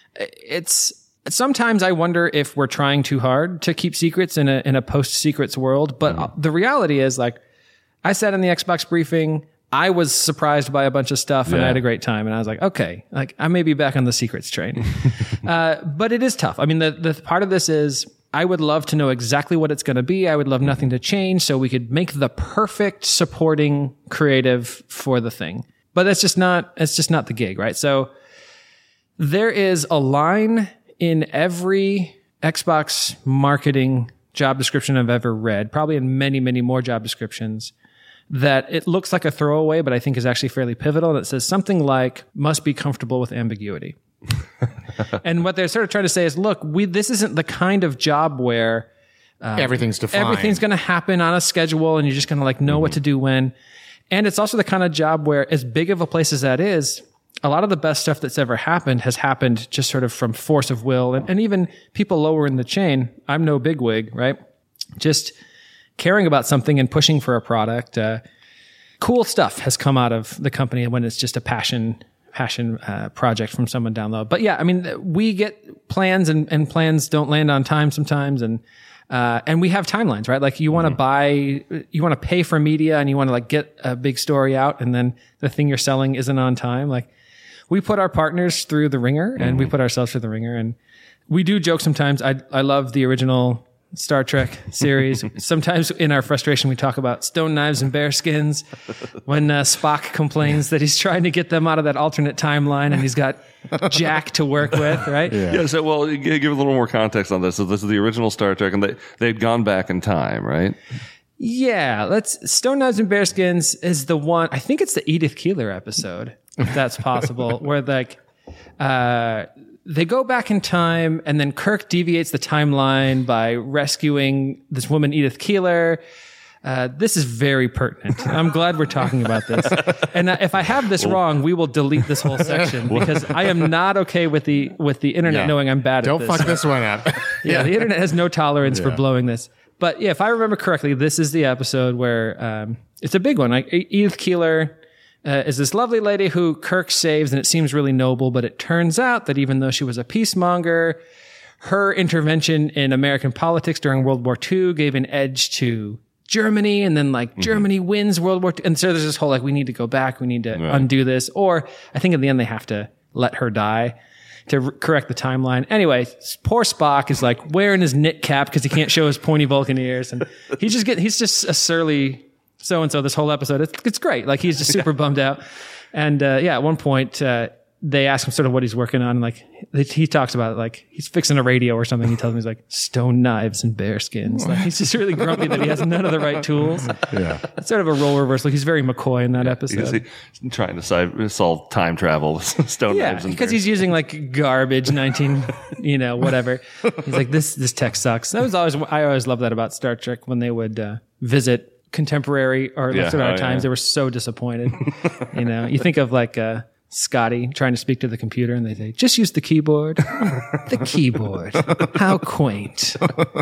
Sometimes I wonder if we're trying too hard to keep secrets in a post-secrets world. But the reality is, like, I said in the Xbox briefing, I was surprised by a bunch of stuff and I had a great time. And I was like, okay, like I may be back on the secrets train. But it is tough. I mean, the part of this is I would love to know exactly what it's going to be. I would love nothing to change so we could make the perfect supporting creative for the thing. But it's just not the gig, right? So there is a line in every Xbox marketing job description I've ever read, probably in many, many more job descriptions, that it looks like a throwaway, but I think is actually fairly pivotal. And it says something like, must be comfortable with ambiguity. And what they're sort of trying to say is, look, this isn't the kind of job where everything's defined. Everything's going to happen on a schedule and you're just going to like know what to do when. And it's also the kind of job where, as big of a place as that is, a lot of the best stuff that's ever happened has happened just sort of from force of will. And even people lower in the chain, I'm no bigwig, right? Just caring about something and pushing for a product. Cool stuff has come out of the company when it's just a passion project from someone down low. But yeah, I mean, we get plans and plans don't land on time sometimes. And we have timelines, right? Like you want to pay for media and you want to like get a big story out and then the thing you're selling isn't on time. Like we put our partners through the ringer and we put ourselves through the ringer, and we do joke sometimes. I love the original Star Trek series. Sometimes in our frustration, we talk about stone knives and bear skins. When Spock complains that he's trying to get them out of that alternate timeline and he's got Jack to work with, right? Yeah. So, well, give a little more context on this. So, this is the original Star Trek, and they'd gone back in time, right? Yeah. Stone Knives and Bearskins is the one. I think it's the Edith Keeler episode, if that's possible, where they go back in time, and then Kirk deviates the timeline by rescuing this woman, Edith Keeler. This is very pertinent. I'm glad we're talking about this. And if I have this wrong, we will delete this whole section because I am not okay with the internet knowing I'm bad at this. Don't fuck this one up. The internet has no tolerance for blowing this. But yeah, if I remember correctly, this is the episode where it's a big one. Like Edith Keeler is this lovely lady who Kirk saves, and it seems really noble, but it turns out that even though she was a peacemonger, her intervention in American politics during World War II gave an edge to Germany, and then Germany wins World War II. And so there's this whole we need to go back, we need to undo this. Or I think in the end they have to let her die to correct the timeline. Anyway, poor Spock is wearing his knit cap because he can't show his pointy Vulcan ears, and he's just a surly so-and-so this whole episode. It's great. He's just super bummed out. And, at one point, they ask him sort of what he's working on. He talks about it, he's fixing a radio or something. He tells me, he's stone knives and bear skins. He's just really grumpy that he has none of the right tools. Yeah. It's sort of a role reversal. He's very McCoy in that episode. He's trying to solve time travel with stone knives and because he's using garbage 19, whatever. He's this tech sucks. I always loved that about Star Trek when they would visit contemporary or our times. They were so disappointed. You think of Scotty trying to speak to the computer, and they say, just use the keyboard. The keyboard. How quaint.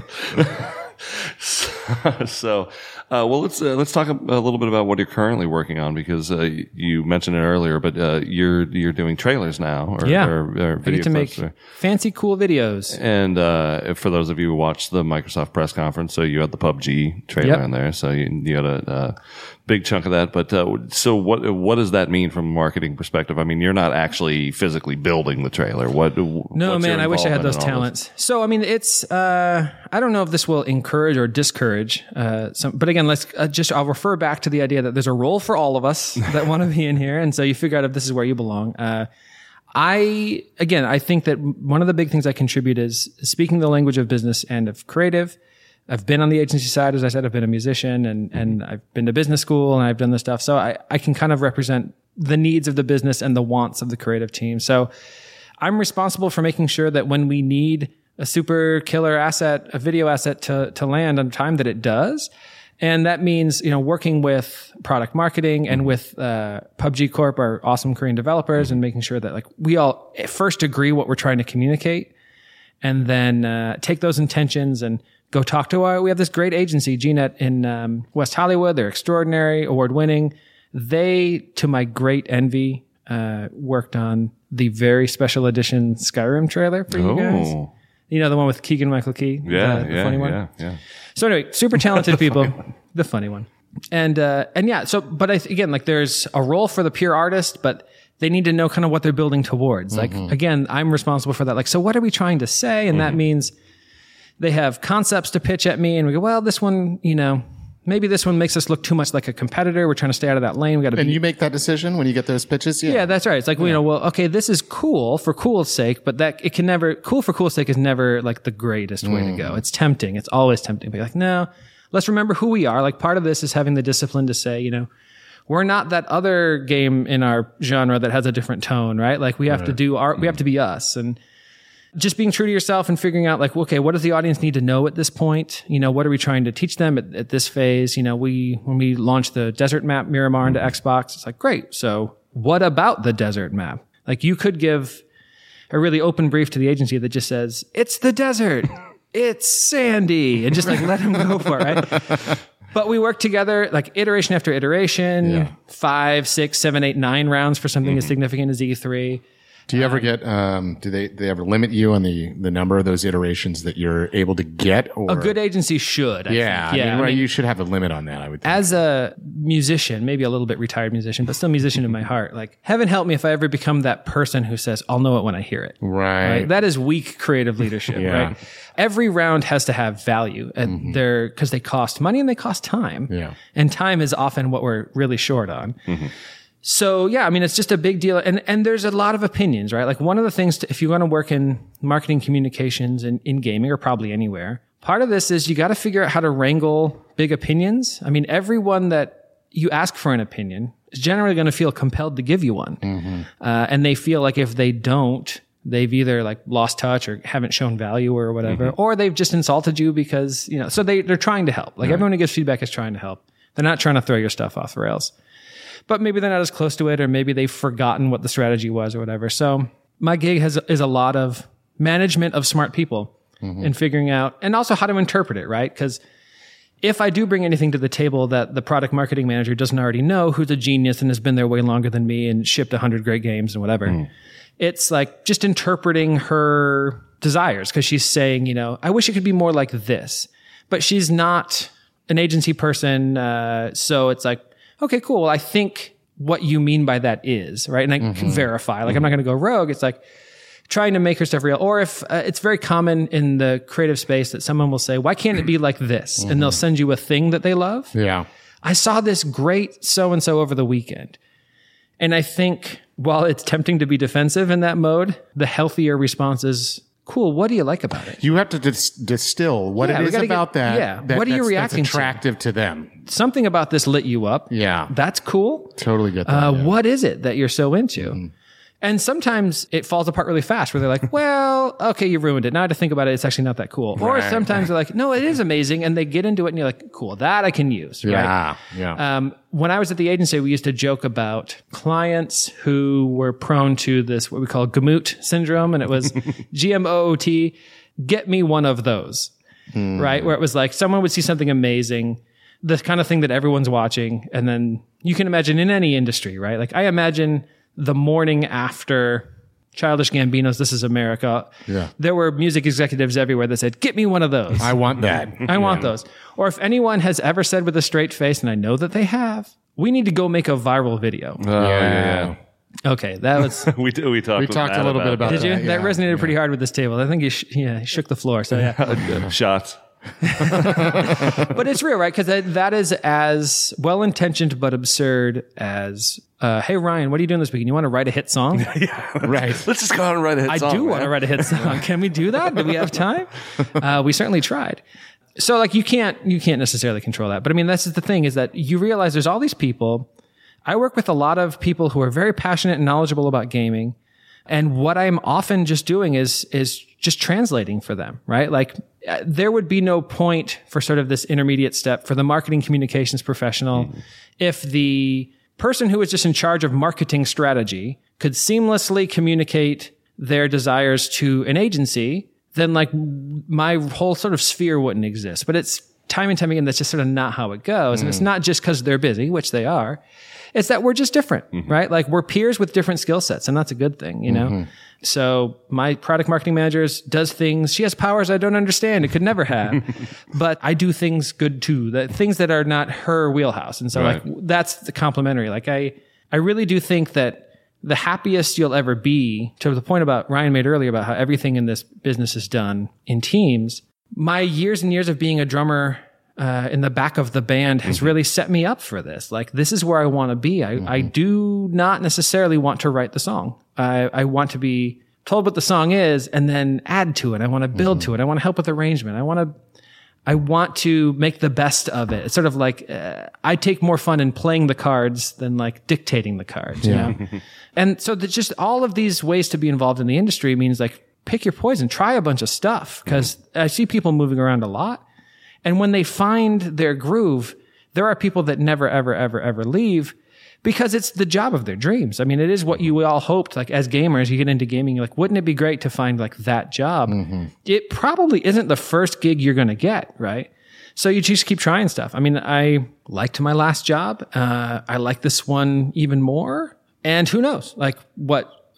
Let's talk a little bit about what you're currently working on, because you mentioned it earlier, but you're doing trailers now, or video I get to make fancy, cool videos. And for those of you who watched the Microsoft press conference, so you had the PUBG trailer in there, so you had a big chunk of that. But so what does that mean from a marketing perspective? I mean, you're not actually physically building the trailer. No, man, I wish I had those talents. So I mean, it's I don't know if this will encourage or discourage but again, I'll refer back to the idea that there's a role for all of us that want to be in here, and so you figure out if this is where you belong. I think that one of the big things I contribute is speaking the language of business and of creative. I've been on the agency side, as I said. I've been a musician, and I've been to business school, and I've done this stuff. So I can kind of represent the needs of the business and the wants of the creative team. So I'm responsible for making sure that when we need a super killer asset, a video asset to land on time, that it does. And that means, working with product marketing and with PUBG Corp, our awesome Korean developers, and making sure that we all first agree what we're trying to communicate, and then take those intentions and go talk to we have this great agency, GNet in West Hollywood. They're extraordinary, award-winning. They, to my great envy, worked on the very special edition Skyrim trailer for you guys. The one with Keegan-Michael Key? The funny one? Yeah. So anyway, super talented people. The funny one. And so, but again, there's a role for the pure artist, but they need to know kind of what they're building towards. Again, I'm responsible for that. So what are we trying to say? And that means they have concepts to pitch at me, and we go, well, this one, maybe this one makes us look too much like a competitor. We're trying to stay out of that lane. And you make that decision when you get those pitches? Yeah, that's right. It's well, okay, this is cool for cool's sake, but cool for cool's sake is never the greatest way to go. It's tempting. It's always tempting. But no, let's remember who we are. Part of this is having the discipline to say, we're not that other game in our genre that has a different tone, right? We have to do we have to be us. And just being true to yourself and figuring out okay, what does the audience need to know at this point? What are we trying to teach them at this phase? When we launched the desert map Miramar into Xbox, it's great. So what about the desert map? You could give a really open brief to the agency that just says, it's the desert, it's sandy, and just let them go for it, right? But we work together, iteration after iteration, 5, 6, 7, 8, 9 rounds for something as significant as E3. Do you ever get, do they ever limit you on the number of those iterations that you're able to get? Or? A good agency should. I think. I mean, you should have a limit on that, I would think. As a musician, maybe a little bit retired musician, but still musician in my heart, like heaven help me if I ever become that person who says, I'll know it when I hear it. Right. That is weak creative leadership, right? Every round has to have value and because they cost money and they cost time. Yeah. And time is often what we're really short on. So yeah, I mean, it's just a big deal. And there's a lot of opinions, right? Like one of the things if you want to work in marketing communications and in gaming or probably anywhere, part of this is you got to figure out how to wrangle big opinions. I mean, everyone that you ask for an opinion is generally going to feel compelled to give you one. And they feel like if they don't, they've either like lost touch or haven't shown value or whatever, or they've just insulted you because, so they're trying to help. Like everyone who gives feedback is trying to help. They're not trying to throw your stuff off the rails. But maybe they're not as close to it, or maybe they've forgotten what the strategy was or whatever. So my gig is a lot of management of smart people and figuring out, and also how to interpret it, right? Because if I do bring anything to the table that the product marketing manager doesn't already know, who's a genius and has been there way longer than me and shipped 100 great games and whatever, it's like just interpreting her desires. Because she's saying, I wish it could be more like this. But she's not an agency person. So it's like, okay, cool. Well, I think what you mean by that is, right? And I can verify. Like, I'm not going to go rogue. It's like trying to make her stuff real. Or if it's very common in the creative space that someone will say, why can't it be like this? And they'll send you a thing that they love. Yeah. I saw this great so-and-so over the weekend. And I think while it's tempting to be defensive in that mode, the healthier response is, cool, what do you like about it? You have to distill what it is about that. What are you reacting that's attractive to them? Something about this lit you up. Yeah. That's cool. Totally get that. What is it that you're so into? And sometimes it falls apart really fast where they're like, well, okay, you ruined it. Now I have to think about it. It's actually not that cool. Or sometimes they're like, no, it is amazing. And they get into it and you're like, cool, that I can use. Right? Yeah. When I was at the agency, we used to joke about clients who were prone to this, what we call Gamoot syndrome. And it was GMOOT, get me one of those. Right? Where it was like someone would see something amazing, the kind of thing that everyone's watching. And then you can imagine in any industry, right? Like I imagine the morning after Childish Gambino's This Is America, there were music executives everywhere that said, get me one of those. I want that. I want those. Or if anyone has ever said with a straight face, and I know that they have, we need to go make a viral video. Yeah. Okay, that was... we talked a little bit about Did you? that. That resonated pretty hard with this table. I think you shook the floor. So yeah. Shots. But it's real, right? Because that is as well-intentioned but absurd as, hey, Ryan, what are you doing this weekend? You want to write a hit song? Right. Let's just go out and write a hit song. I do want to write a hit song. Can we do that? Do we have time? We certainly tried. So like you can't necessarily control that. But I mean, that's the thing is that you realize there's all these people. I work with a lot of people who are very passionate and knowledgeable about gaming. And what I'm often just doing is just translating for them, right? Like there would be no point for sort of this intermediate step for the marketing communications professional if the person who is just in charge of marketing strategy could seamlessly communicate their desires to an agency, then like my whole sort of sphere wouldn't exist. But it's time and time again, that's just sort of not how it goes. And it's not just because they're busy, which they are. It's that we're just different, right? Like we're peers with different skill sets, and that's a good thing, you know? So my product marketing manager does things, she has powers I don't understand. It could never have, but I do things good too, things that are not her wheelhouse. And so like, that's the complementary. Like I really do think that the happiest you'll ever be, to the point about Ryan made earlier about how everything in this business is done in teams. My years and years of being a drummer in the back of the band has really set me up for this. Like, this is where I want to be. I do not necessarily want to write the song. I want to be told what the song is and then add to it. I want to build to it. I want to help with arrangement. I want to make the best of it. It's sort of like, I take more fun in playing the cards than like dictating the cards, you know? And so just all of these ways to be involved in the industry means like, pick your poison, try a bunch of stuff. Cause I see people moving around a lot. And when they find their groove, there are people that never, ever, ever, ever leave because it's the job of their dreams. I mean, it is what you all hoped, like as gamers, you get into gaming, you're like, wouldn't it be great to find like that job? It probably isn't the first gig you're going to get, right? So you just keep trying stuff. I mean, I liked my last job. I like this one even more. And who knows, like what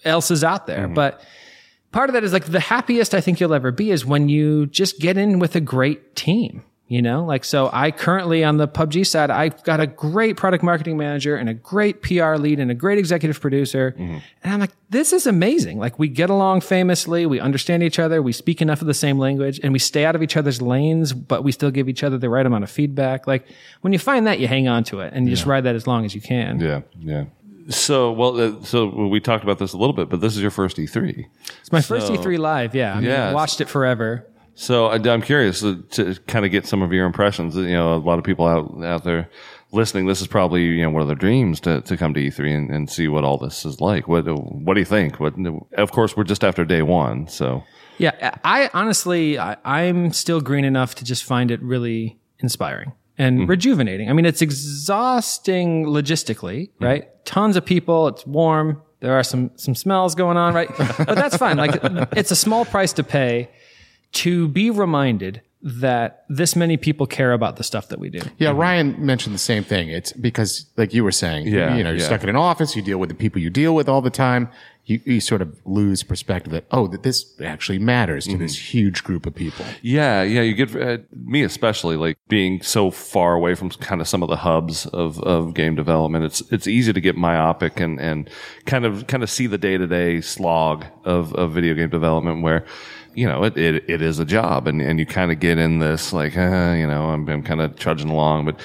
else is out there. But part of that is like the happiest I think you'll ever be is when you just get in with a great team. You know, like, so I currently on the PUBG side, I've got a great product marketing manager and a great PR lead and a great executive producer. And I'm like, this is amazing. Like, we get along famously. We understand each other. We speak enough of the same language and we stay out of each other's lanes, but we still give each other the right amount of feedback. Like, when you find that, you hang on to it and you just ride that as long as you can. Yeah. Yeah. So, so we talked about this a little bit, but this is your first E3. It's my first E3 live. Yeah. I mean, I watched it forever. So I'm curious to kind of get some of your impressions. You know, a lot of people out there listening, this is probably, you know, one of their dreams to come to E3 and see what all this is like. What do you think? Of course, we're just after day one, so. Yeah, I honestly, I'm still green enough to just find it really inspiring and rejuvenating. I mean, it's exhausting logistically, right? Tons of people, it's warm, there are some smells going on, right? But that's fine. Like, it's a small price to pay to be reminded that this many people care about the stuff that we do. Yeah, Ryan mentioned the same thing. It's because, like you were saying, you're stuck in an office, you deal with the people you deal with all the time. You sort of lose perspective that, that this actually matters to this huge group of people. Yeah. You get, me especially, like being so far away from kind of some of the hubs of game development. It's easy to get myopic and kind of see the day-to-day slog of video game development where, you know, it is a job and you kind of get in this like, you know, I'm kind of trudging along, but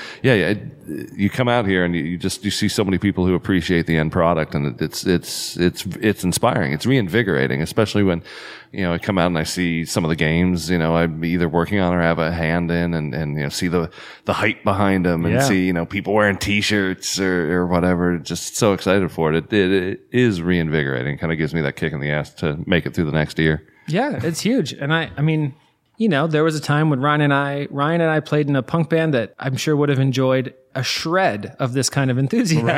you come out here and you see so many people who appreciate the end product and it's inspiring. It's reinvigorating, especially when, you know, I come out and I see some of the games, you know, I'm either working on or have a hand in and you know, see the hype behind them and see, you know, people wearing t-shirts or whatever. Just so excited for it. It is reinvigorating. Kind of gives me that kick in the ass to make it through the next year. Yeah, it's huge. And I mean, you know, there was a time when Ryan and I played in a punk band that I'm sure would have enjoyed a shred of this kind of enthusiasm,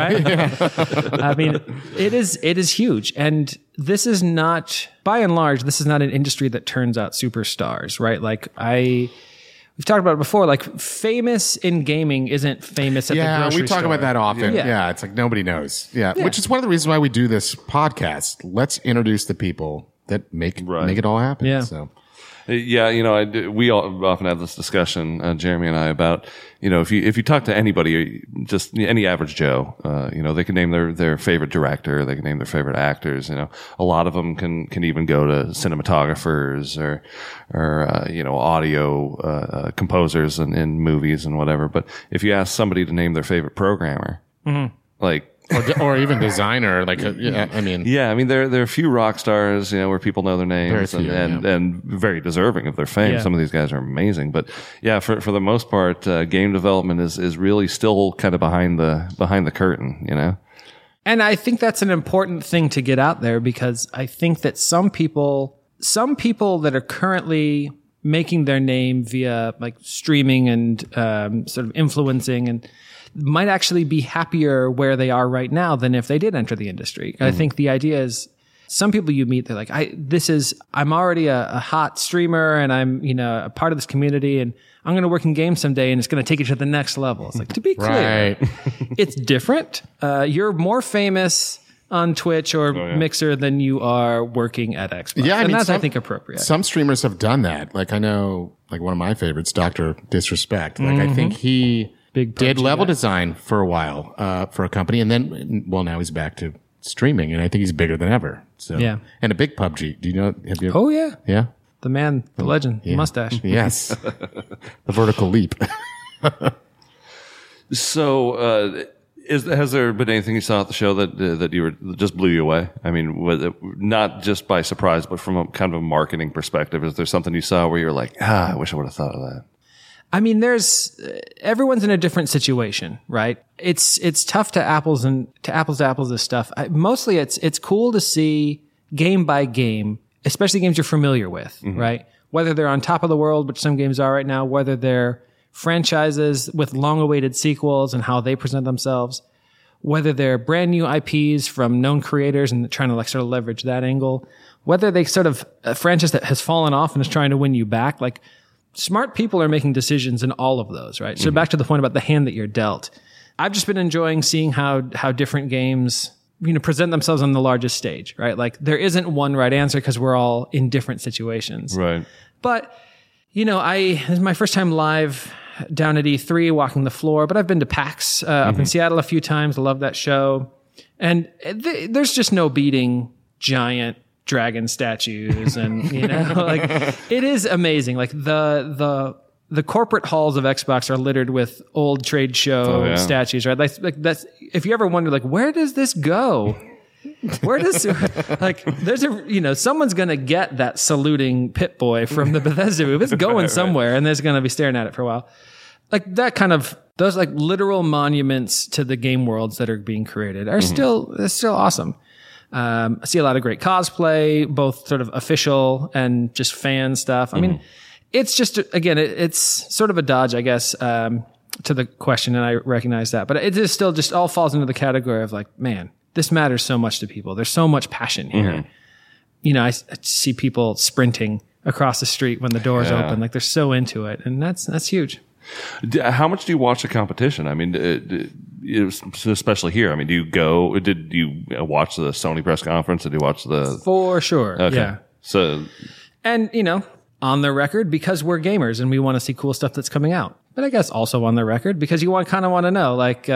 right? I mean, it is huge. And this is not, by and large, this is not an industry that turns out superstars, right? Like we've talked about it before, like famous in gaming isn't famous at the grocery store. Yeah, we talk about that often. Yeah, it's like nobody knows. Yeah, which is one of the reasons why we do this podcast. Let's introduce the people that make it all happen. Yeah. So. Yeah, you know, we all often have this discussion, Jeremy and I, about, you know, if you talk to anybody, just any average Joe, you know, they can name their favorite director, they can name their favorite actors. You know, a lot of them can even go to cinematographers or you know, audio composers in movies and whatever. But if you ask somebody to name their favorite programmer, like. or even designer, like I mean, there are a few rock stars, you know, where people know their names and very deserving of their fame. Yeah. Some of these guys are amazing, but for the most part, game development is really still kind of behind the curtain, you know. And I think that's an important thing to get out there because I think that some people that are currently making their name via like streaming and sort of influencing and might actually be happier where they are right now than if they did enter the industry. I think the idea is some people you meet, they're like, I'm already a hot streamer and I'm, you know, a part of this community and I'm going to work in games someday and it's going to take it to the next level. It's like, to be clear, it's different. You're more famous on Twitch or Mixer than you are working at Xbox. Yeah, that's, I think, appropriate. Some streamers have done that. Like I know, like one of my favorites, Dr. Disrespect. Like I think he did level design for a while for a company, and then now he's back to streaming, and I think he's bigger than ever. So and a big PUBG. Do you know? Have you? Oh yeah, yeah. The man, the legend, the mustache. Yes, the vertical leap. So, has there been anything you saw at the show that just blew you away? I mean, was it not just by surprise, but from a kind of a marketing perspective? Is there something you saw where you're like, I wish I would have thought of that? I mean, everyone's in a different situation, right? It's tough to apples this stuff. Mostly it's cool to see game by game, especially games you're familiar with, right? Whether they're on top of the world, which some games are right now, whether they're franchises with long-awaited sequels and how they present themselves, whether they're brand new IPs from known creators and trying to like sort of leverage that angle, whether they sort of a franchise that has fallen off and is trying to win you back, like smart people are making decisions in all of those, right? So back to the point about the hand that you're dealt. I've just been enjoying seeing how different games present themselves on the largest stage, right? Like there isn't one right answer because we're all in different situations. Right. But, this is my first time live down at E3, walking the floor, but I've been to PAX up in Seattle a few times. I love that show. And there's just no beating giant dragon statues. And, like it is amazing. Like the corporate halls of Xbox are littered with old trade show statues, right? That's if you ever wonder, like, where does this go? Where does there's someone's gonna get that saluting Pit Boy from the Bethesda movie. It's going somewhere, and there's gonna be staring at it for a while. Like that kind of those like literal monuments to the game worlds that are being created are still awesome. I see a lot of great cosplay, both sort of official and just fan stuff. I mean, it's just again, it's sort of a dodge, I guess, to the question, and I recognize that, but it is still just all falls into the category of like, man, this matters so much to people. There's so much passion here. I see people sprinting across the street when the doors open. Like they're so into it. And that's huge. How much do you watch the competition? I mean, especially here. I mean, did you watch the Sony press conference? Did you watch the... For sure. Okay. Yeah. So... And, on the record, because we're gamers and we want to see cool stuff that's coming out. But I guess also on the record because you kind of want to know, like,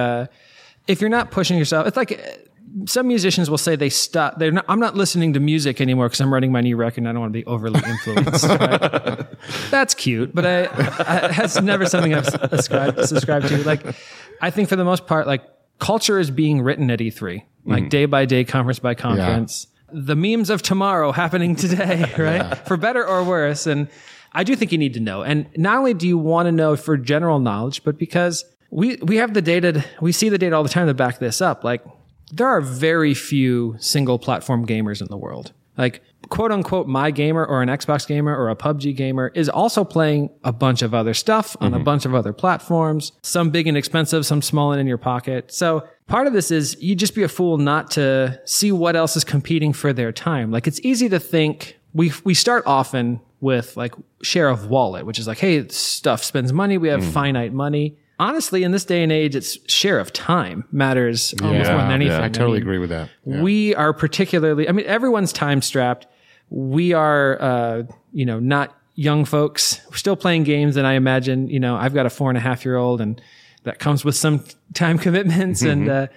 if you're not pushing yourself, it's like... Some musicians will say they stop. I'm not listening to music anymore because I'm writing my new record and I don't want to be overly influenced. Right? That's cute, but that's never something I've subscribed to. Like, I think for the most part, like culture is being written at E3, like day by day, conference by conference. Yeah. The memes of tomorrow happening today, right? For better or worse. And I do think you need to know. And not only do you want to know for general knowledge, but because we have the data, we see the data all the time to back this up. Like, there are very few single platform gamers in the world. Like, quote unquote, my gamer or an Xbox gamer or a PUBG gamer is also playing a bunch of other stuff on a bunch of other platforms, some big and expensive, some small and in your pocket. So part of this is you just be a fool not to see what else is competing for their time. Like, it's easy to think we start often with like share of wallet, which is like, hey, stuff spends money. We have finite money. Honestly, in this day and age, it's share of time matters almost more than anything. I totally agree with that. Yeah. We are particularly, everyone's time strapped. We are, not young folks. We're still playing games. And I imagine, I've got a 4.5-year-old and that comes with some time commitments. And,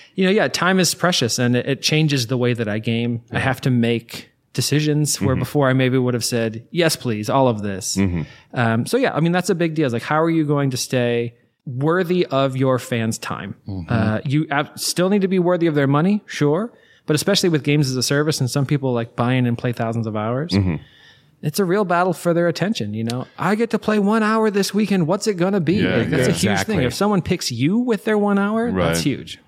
time is precious and it changes the way that I game. Yeah. I have to make decisions where before I maybe would have said, yes, please, all of this. That's a big deal. It's like, how are you going to stay worthy of your fans' time? You still need to be worthy of their money, sure, but especially with games as a service and some people like buy in and play thousands of hours, it's a real battle for their attention. I get to play 1 hour this weekend. What's it going to be? That's a huge thing. If someone picks you with their 1 hour, that's huge.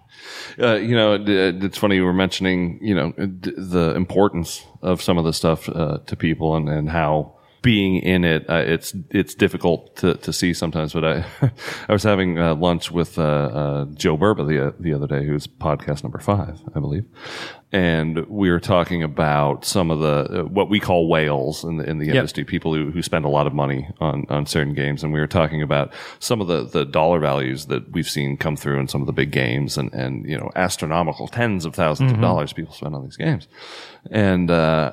It's funny you were mentioning, the importance of some of the stuff to people and how being in it, it's difficult to see sometimes. But I was having lunch with Joe Burba the other day, who's podcast number 5, I believe, and we were talking about some of the what we call whales in the industry, people who spend a lot of money on certain games, and we were talking about some of the dollar values that we've seen come through in some of the big games, and astronomical tens of thousands of dollars people spend on these games, and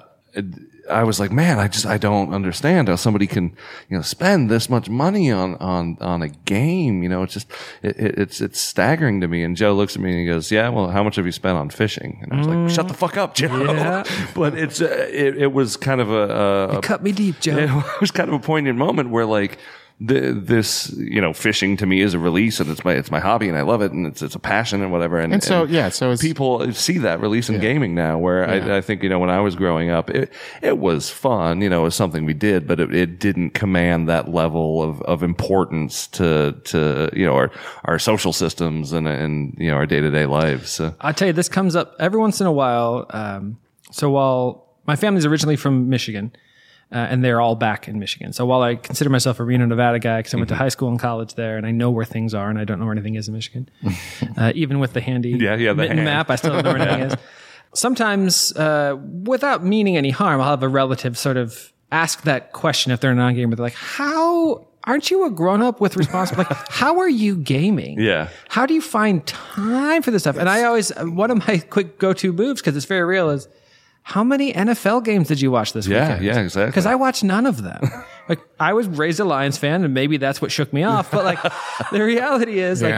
I was like, man, I don't understand how somebody can, spend this much money on a game. It's staggering to me. And Joe looks at me and he goes, yeah, well, how much have you spent on fishing? And I was like, shut the fuck up, Joe. Yeah. But it was kind of you cut me deep, Joe. It was kind of a poignant moment where like, this fishing to me is a release and it's my hobby and I love it and it's a passion and whatever and so it's, people see that release in gaming now where I think when I was growing up it was fun, it was something we did, but it didn't command that level of importance to our social systems and our day-to-day lives. So. I'll tell you, this comes up every once in a while. So while my family's originally from Michigan, and they're all back in Michigan. So while I consider myself a Reno, Nevada guy, because I went to high school and college there, and I know where things are, and I don't know where anything is in Michigan, even with the handy map, I still don't know where anything is. Sometimes, without meaning any harm, I'll have a relative sort of ask that question if they're a non-gamer. They're like, how aren't you a grown up with responsibility? Like, how are you gaming? Yeah. How do you find time for this stuff? And I always, one of my quick go-to moves, because it's very real, is how many NFL games did you watch this weekend? Yeah, exactly. Because I watched none of them. Like, I was raised a Lions fan, and maybe that's what shook me off. But like, the reality is, like,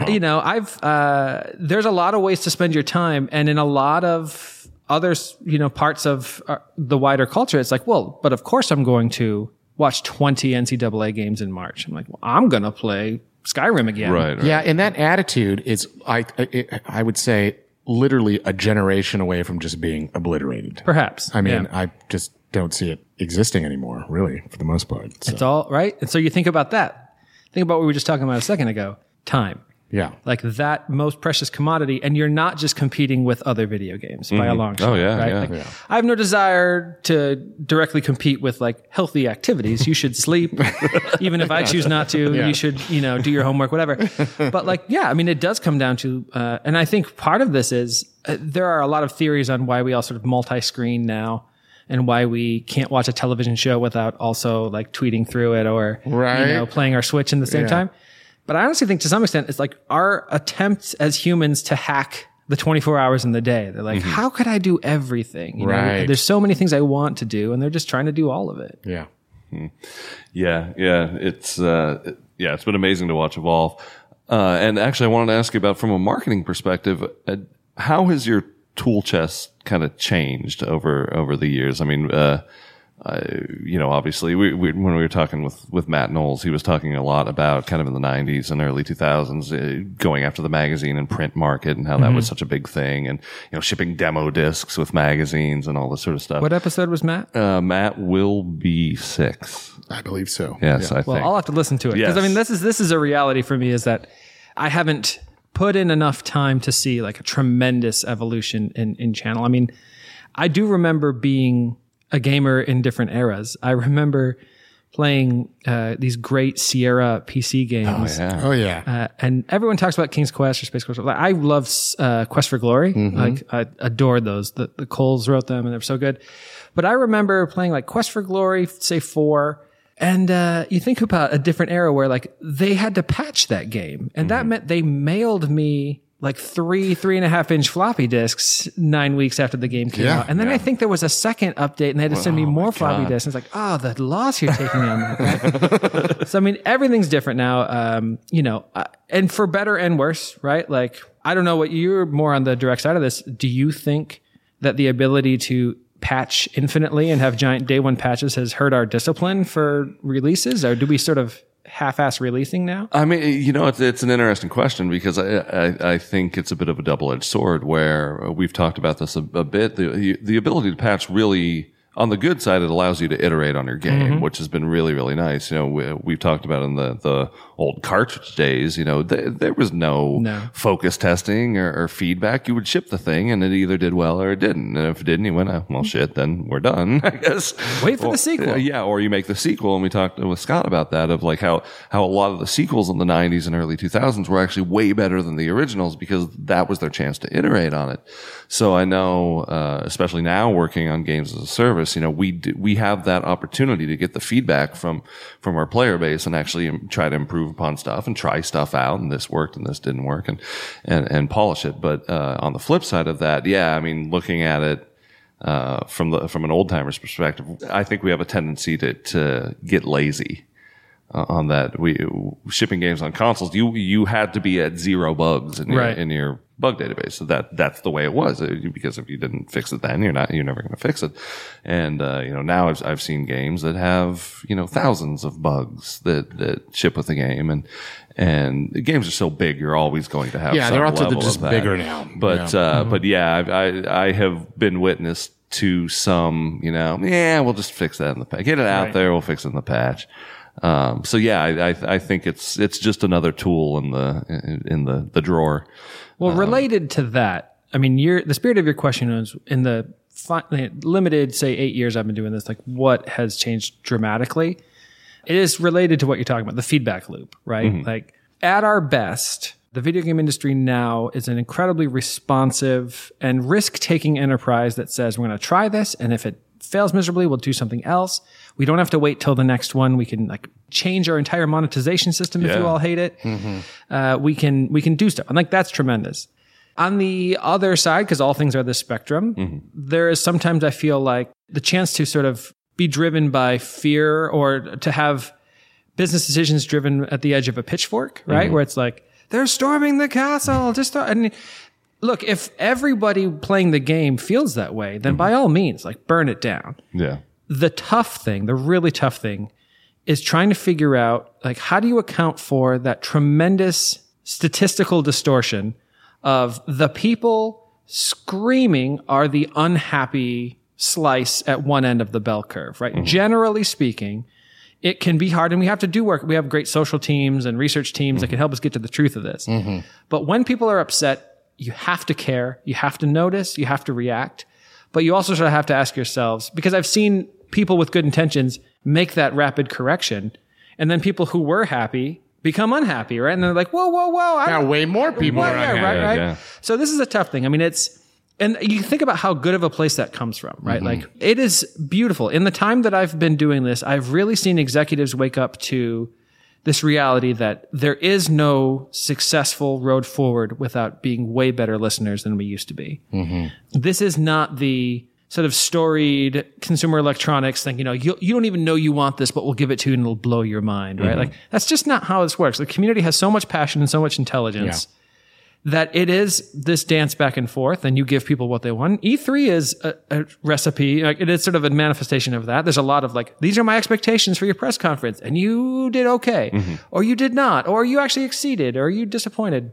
there's a lot of ways to spend your time, and in a lot of others, parts of the wider culture, it's like, well, but of course I'm going to watch 20 NCAA games in March. I'm like, well, I'm going to play Skyrim again. Right. Yeah, and that attitude is, I would say, literally a generation away from just being obliterated. Perhaps. I mean, I just don't see it existing anymore, really, for the most part. So. It's all right. And so you think about that. Think about what we were just talking about a second ago. Time. Yeah. Like that most precious commodity. And you're not just competing with other video games by a long shot. Oh, yeah. Right? Yeah. Like, I have no desire to directly compete with like healthy activities. You should sleep. Even if I choose not to, you should, do your homework, whatever. But like, yeah, I mean, it does come down to, and I think part of this is there are a lot of theories on why we all sort of multi-screen now. And why we can't watch a television show without also like tweeting through it or playing our Switch in the same time. But I honestly think to some extent it's like our attempts as humans to hack the 24 hours in the day. They're like, how could I do everything? You know, there's so many things I want to do, and they're just trying to do all of it. Yeah. Yeah. It's been amazing to watch evolve. And actually, I wanted to ask you about from a marketing perspective, how has your tool chest kind of changed over the years? I mean, obviously when we were talking with Matt Knowles, he was talking a lot about kind of in the 90s and early 2000s, going after the magazine and print market and how that was such a big thing, and, shipping demo discs with magazines and all this sort of stuff. What episode was Matt? Matt will be 6. I believe so. Yes, I Well, think. I'll have to listen to it. Because, Yes. I mean, this is a reality for me, is that I haven't put in enough time to see like a tremendous evolution in channel. I mean, I do remember being a gamer in different eras. I remember playing these great Sierra PC games. Oh, yeah. And everyone talks about King's Quest or Space Quest. Like, I love Quest for Glory. Like, I adored those. The Coles wrote them, and they're so good. But I remember playing like Quest for Glory, say 4. And you think about a different era where like they had to patch that game, and that meant they mailed me like 3.5 inch floppy disks 9 weeks after the game came out. And then I think there was a second update, and they had to send me more floppy disks. And it's like, oh, the loss you're taking on that. Right? So I mean, everything's different now. And for better and worse, right? Like, I don't know what you're more on the direct side of this. Do you think that the ability to patch infinitely and have giant day one patches has hurt our discipline for releases, or do we sort of half-ass releasing now? I mean, it's an interesting question, because I think it's a bit of a double-edged sword, where we've talked about this a bit. The ability to patch really, on the good side, it allows you to iterate on your game, which has been really, really nice. We've talked about in the old cartridge days, there was no focus testing or feedback. You would ship the thing, and it either did well or it didn't. And if it didn't, you went, well, shit, then we're done, I guess. Wait for the sequel. Or you make the sequel. And we talked with Scott about that, of like how a lot of the sequels in the 90s and early 2000s were actually way better than the originals, because that was their chance to iterate on it. So I know, especially now working on games as a service, we have that opportunity to get the feedback from our player base and actually try to improve upon stuff and try stuff out, and this worked and this didn't work, and polish it. But on the flip side of that, I mean, looking at it from an old timer's perspective, I think we have a tendency to get lazy on that. Shipping games on consoles, you had to be at 0 bugs in your bug database. So that's the way it was, because if you didn't fix it then, you're never going to fix it. And now I've seen games that have thousands of bugs that ship with the game, and the games are so big, you're always going to have they're also level just of that. bigger now. But I have been witness to some, we'll just fix that in the patch. Get it out there, we'll fix it in the patch. I think it's just another tool in the drawer. Well, related to that, I mean, the spirit of your question is, in the limited, say, 8 years I've been doing this, like, what has changed dramatically? It is related to what you're talking about, the feedback loop, right? Like, at our best, the video game industry now is an incredibly responsive and risk-taking enterprise that says, we're going to try this, and if it fails miserably, we'll do something else. We don't have to wait till the next one. We can like change our entire monetization system if you all hate it. We can do stuff. And like, that's tremendous. On the other side, because all things are this spectrum, there is sometimes I feel like the chance to sort of be driven by fear or to have business decisions driven at the edge of a pitchfork, right? Where it's like, they're storming the castle. And look, if everybody playing the game feels that way, then by all means, like burn it down. Yeah. The tough thing, the really tough thing is trying to figure out, like, how do you account for that tremendous statistical distortion of the people screaming are the unhappy slice at one end of the bell curve, right? Generally speaking, it can be hard and we have to do work. We have great social teams and research teams that can help us get to the truth of this. But when people are upset, you have to care, you have to notice, you have to react, but you also sort of have to ask yourselves, because I've seen people with good intentions make that rapid correction, and then people who were happy become unhappy, right? And they're like, whoa. Now, way more people are unhappy. Right. Yeah. So this is a tough thing. I mean, and you think about how good of a place that comes from, right? Like, it is beautiful. In the time that I've been doing this, I've really seen executives wake up to this reality that there is no successful road forward without being way better listeners than we used to be. This is not the sort of storied consumer electronics thing. You know, you don't even know you want this, but we'll give it to you and it'll blow your mind, right? Like, that's just not how this works. The community has so much passion and so much intelligence that it is this dance back and forth, and you give people what they want. E3 is a recipe. Like, it is sort of a manifestation of that. There's a lot of like, these are my expectations for your press conference, and you did okay, or you did not, or you actually exceeded, or you disappointed.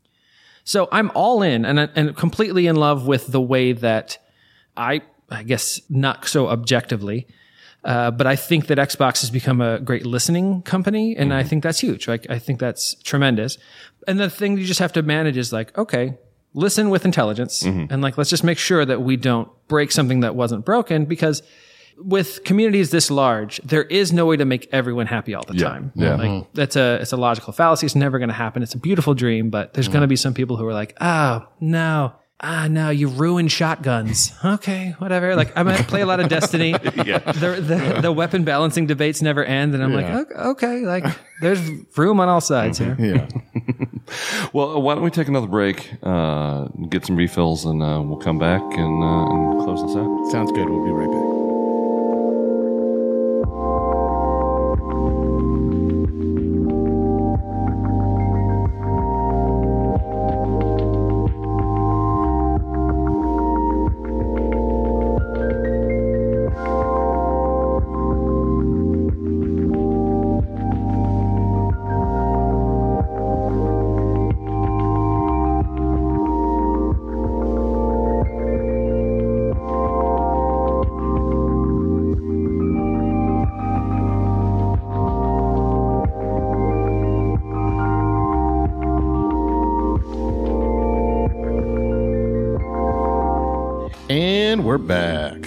So I'm all in and completely in love with the way that I guess not so objectively, but I think that Xbox has become a great listening company, and I think that's huge. Like, I think that's tremendous. And the thing you just have to manage is like, okay, listen with intelligence, and like, let's just make sure that we don't break something that wasn't broken, because with communities this large, there is no way to make everyone happy all the time. Yeah. Like, it's a logical fallacy. It's never going to happen. It's a beautiful dream, but there's going to be some people who are like, oh, no. No, you ruined shotguns. Okay, whatever. Like, I might play a lot of Destiny. The weapon balancing debates never end, and I'm like, okay, like, there's room on all sides here. Yeah. Well, why don't we take another break, get some refills, and we'll come back and close this out. Sounds good. We'll be right back. And we're back.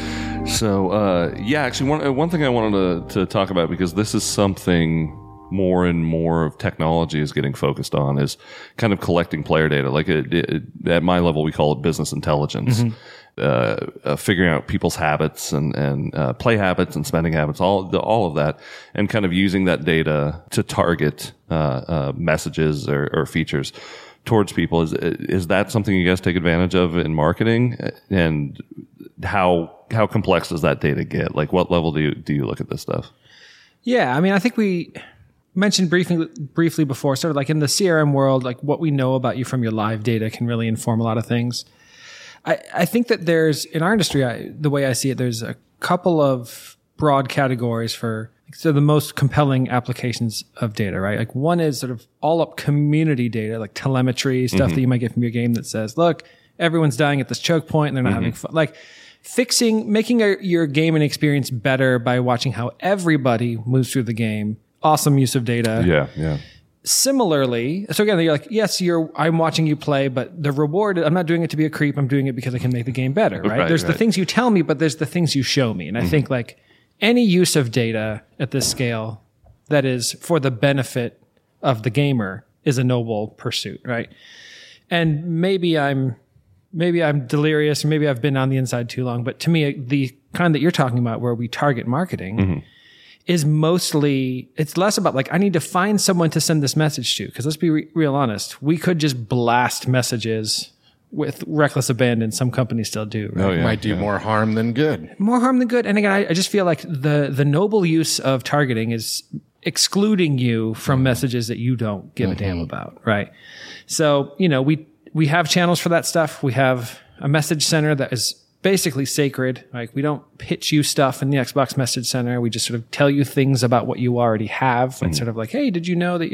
So, actually, one thing I wanted to talk about, because this is something more and more of technology is getting focused on, is kind of collecting player data. Like, at my level, we call it business intelligence. Figuring out people's habits and play habits and spending habits, all of that, and kind of using that data to target messages or features towards people. Is that something you guys take advantage of in marketing? And how complex does that data get? Like, what level do you look at this stuff? Yeah, I mean, I think we mentioned briefly before, sort of like in the CRM world, like what we know about you from your live data can really inform a lot of things. I think that there's, in our industry, the way I see it, there's a couple of broad categories for the most compelling applications of data, right? Like, one is sort of all up community data, like telemetry, stuff that you might get from your game that says, look, everyone's dying at this choke point and they're not having fun. Like, making your gaming experience better by watching how everybody moves through the game. Awesome use of data. Yeah. Similarly, so again, you're like, yes, I'm watching you play, but the reward, I'm not doing it to be a creep. I'm doing it because I can make the game better, right? There's the things you tell me, but there's the things you show me. And I think, like, any use of data at this scale that is for the benefit of the gamer is a noble pursuit, right? And maybe I'm delirious, or maybe I've been on the inside too long, but to me, the kind that you're talking about, where we target marketing, is mostly, it's less about like, I need to find someone to send this message to. Because let's be real honest, we could just blast messages with reckless abandon. Some companies still do. Right? Oh, yeah. Might do more harm than good. More harm than good. And again, I just feel like the noble use of targeting is excluding you from messages that you don't give a damn about, right? So, we have channels for that stuff. We have a message center that is basically sacred. Like, we don't pitch you stuff in the Xbox Message Center. We just sort of tell you things about what you already have. And sort of like, hey, did you know that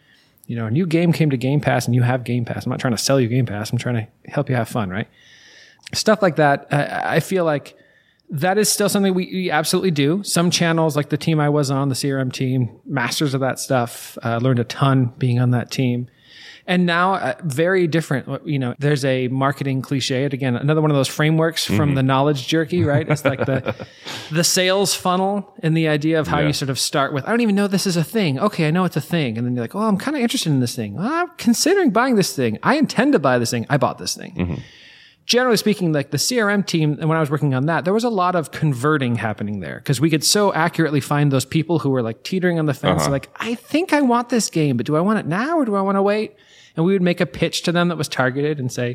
a new game came to Game Pass and you have Game Pass? I'm not trying to sell you Game Pass. I'm trying to help you have fun, right? Stuff like that. I feel like that is still something we absolutely do. Some channels, like the team I was on, the CRM team, masters of that stuff, learned a ton being on that team. And now, very different. There's a marketing cliche. And again, another one of those frameworks from the knowledge jerky, right? It's like the sales funnel and the idea of how you sort of start with, I don't even know this is a thing. Okay, I know it's a thing. And then you're like, oh, I'm kind of interested in this thing. I'm considering buying this thing. I intend to buy this thing. I bought this thing. Generally speaking, like the CRM team, and when I was working on that, there was a lot of converting happening there because we could so accurately find those people who were like teetering on the fence. Like, I think I want this game, but do I want it now or do I want to wait? And we would make a pitch to them that was targeted and say,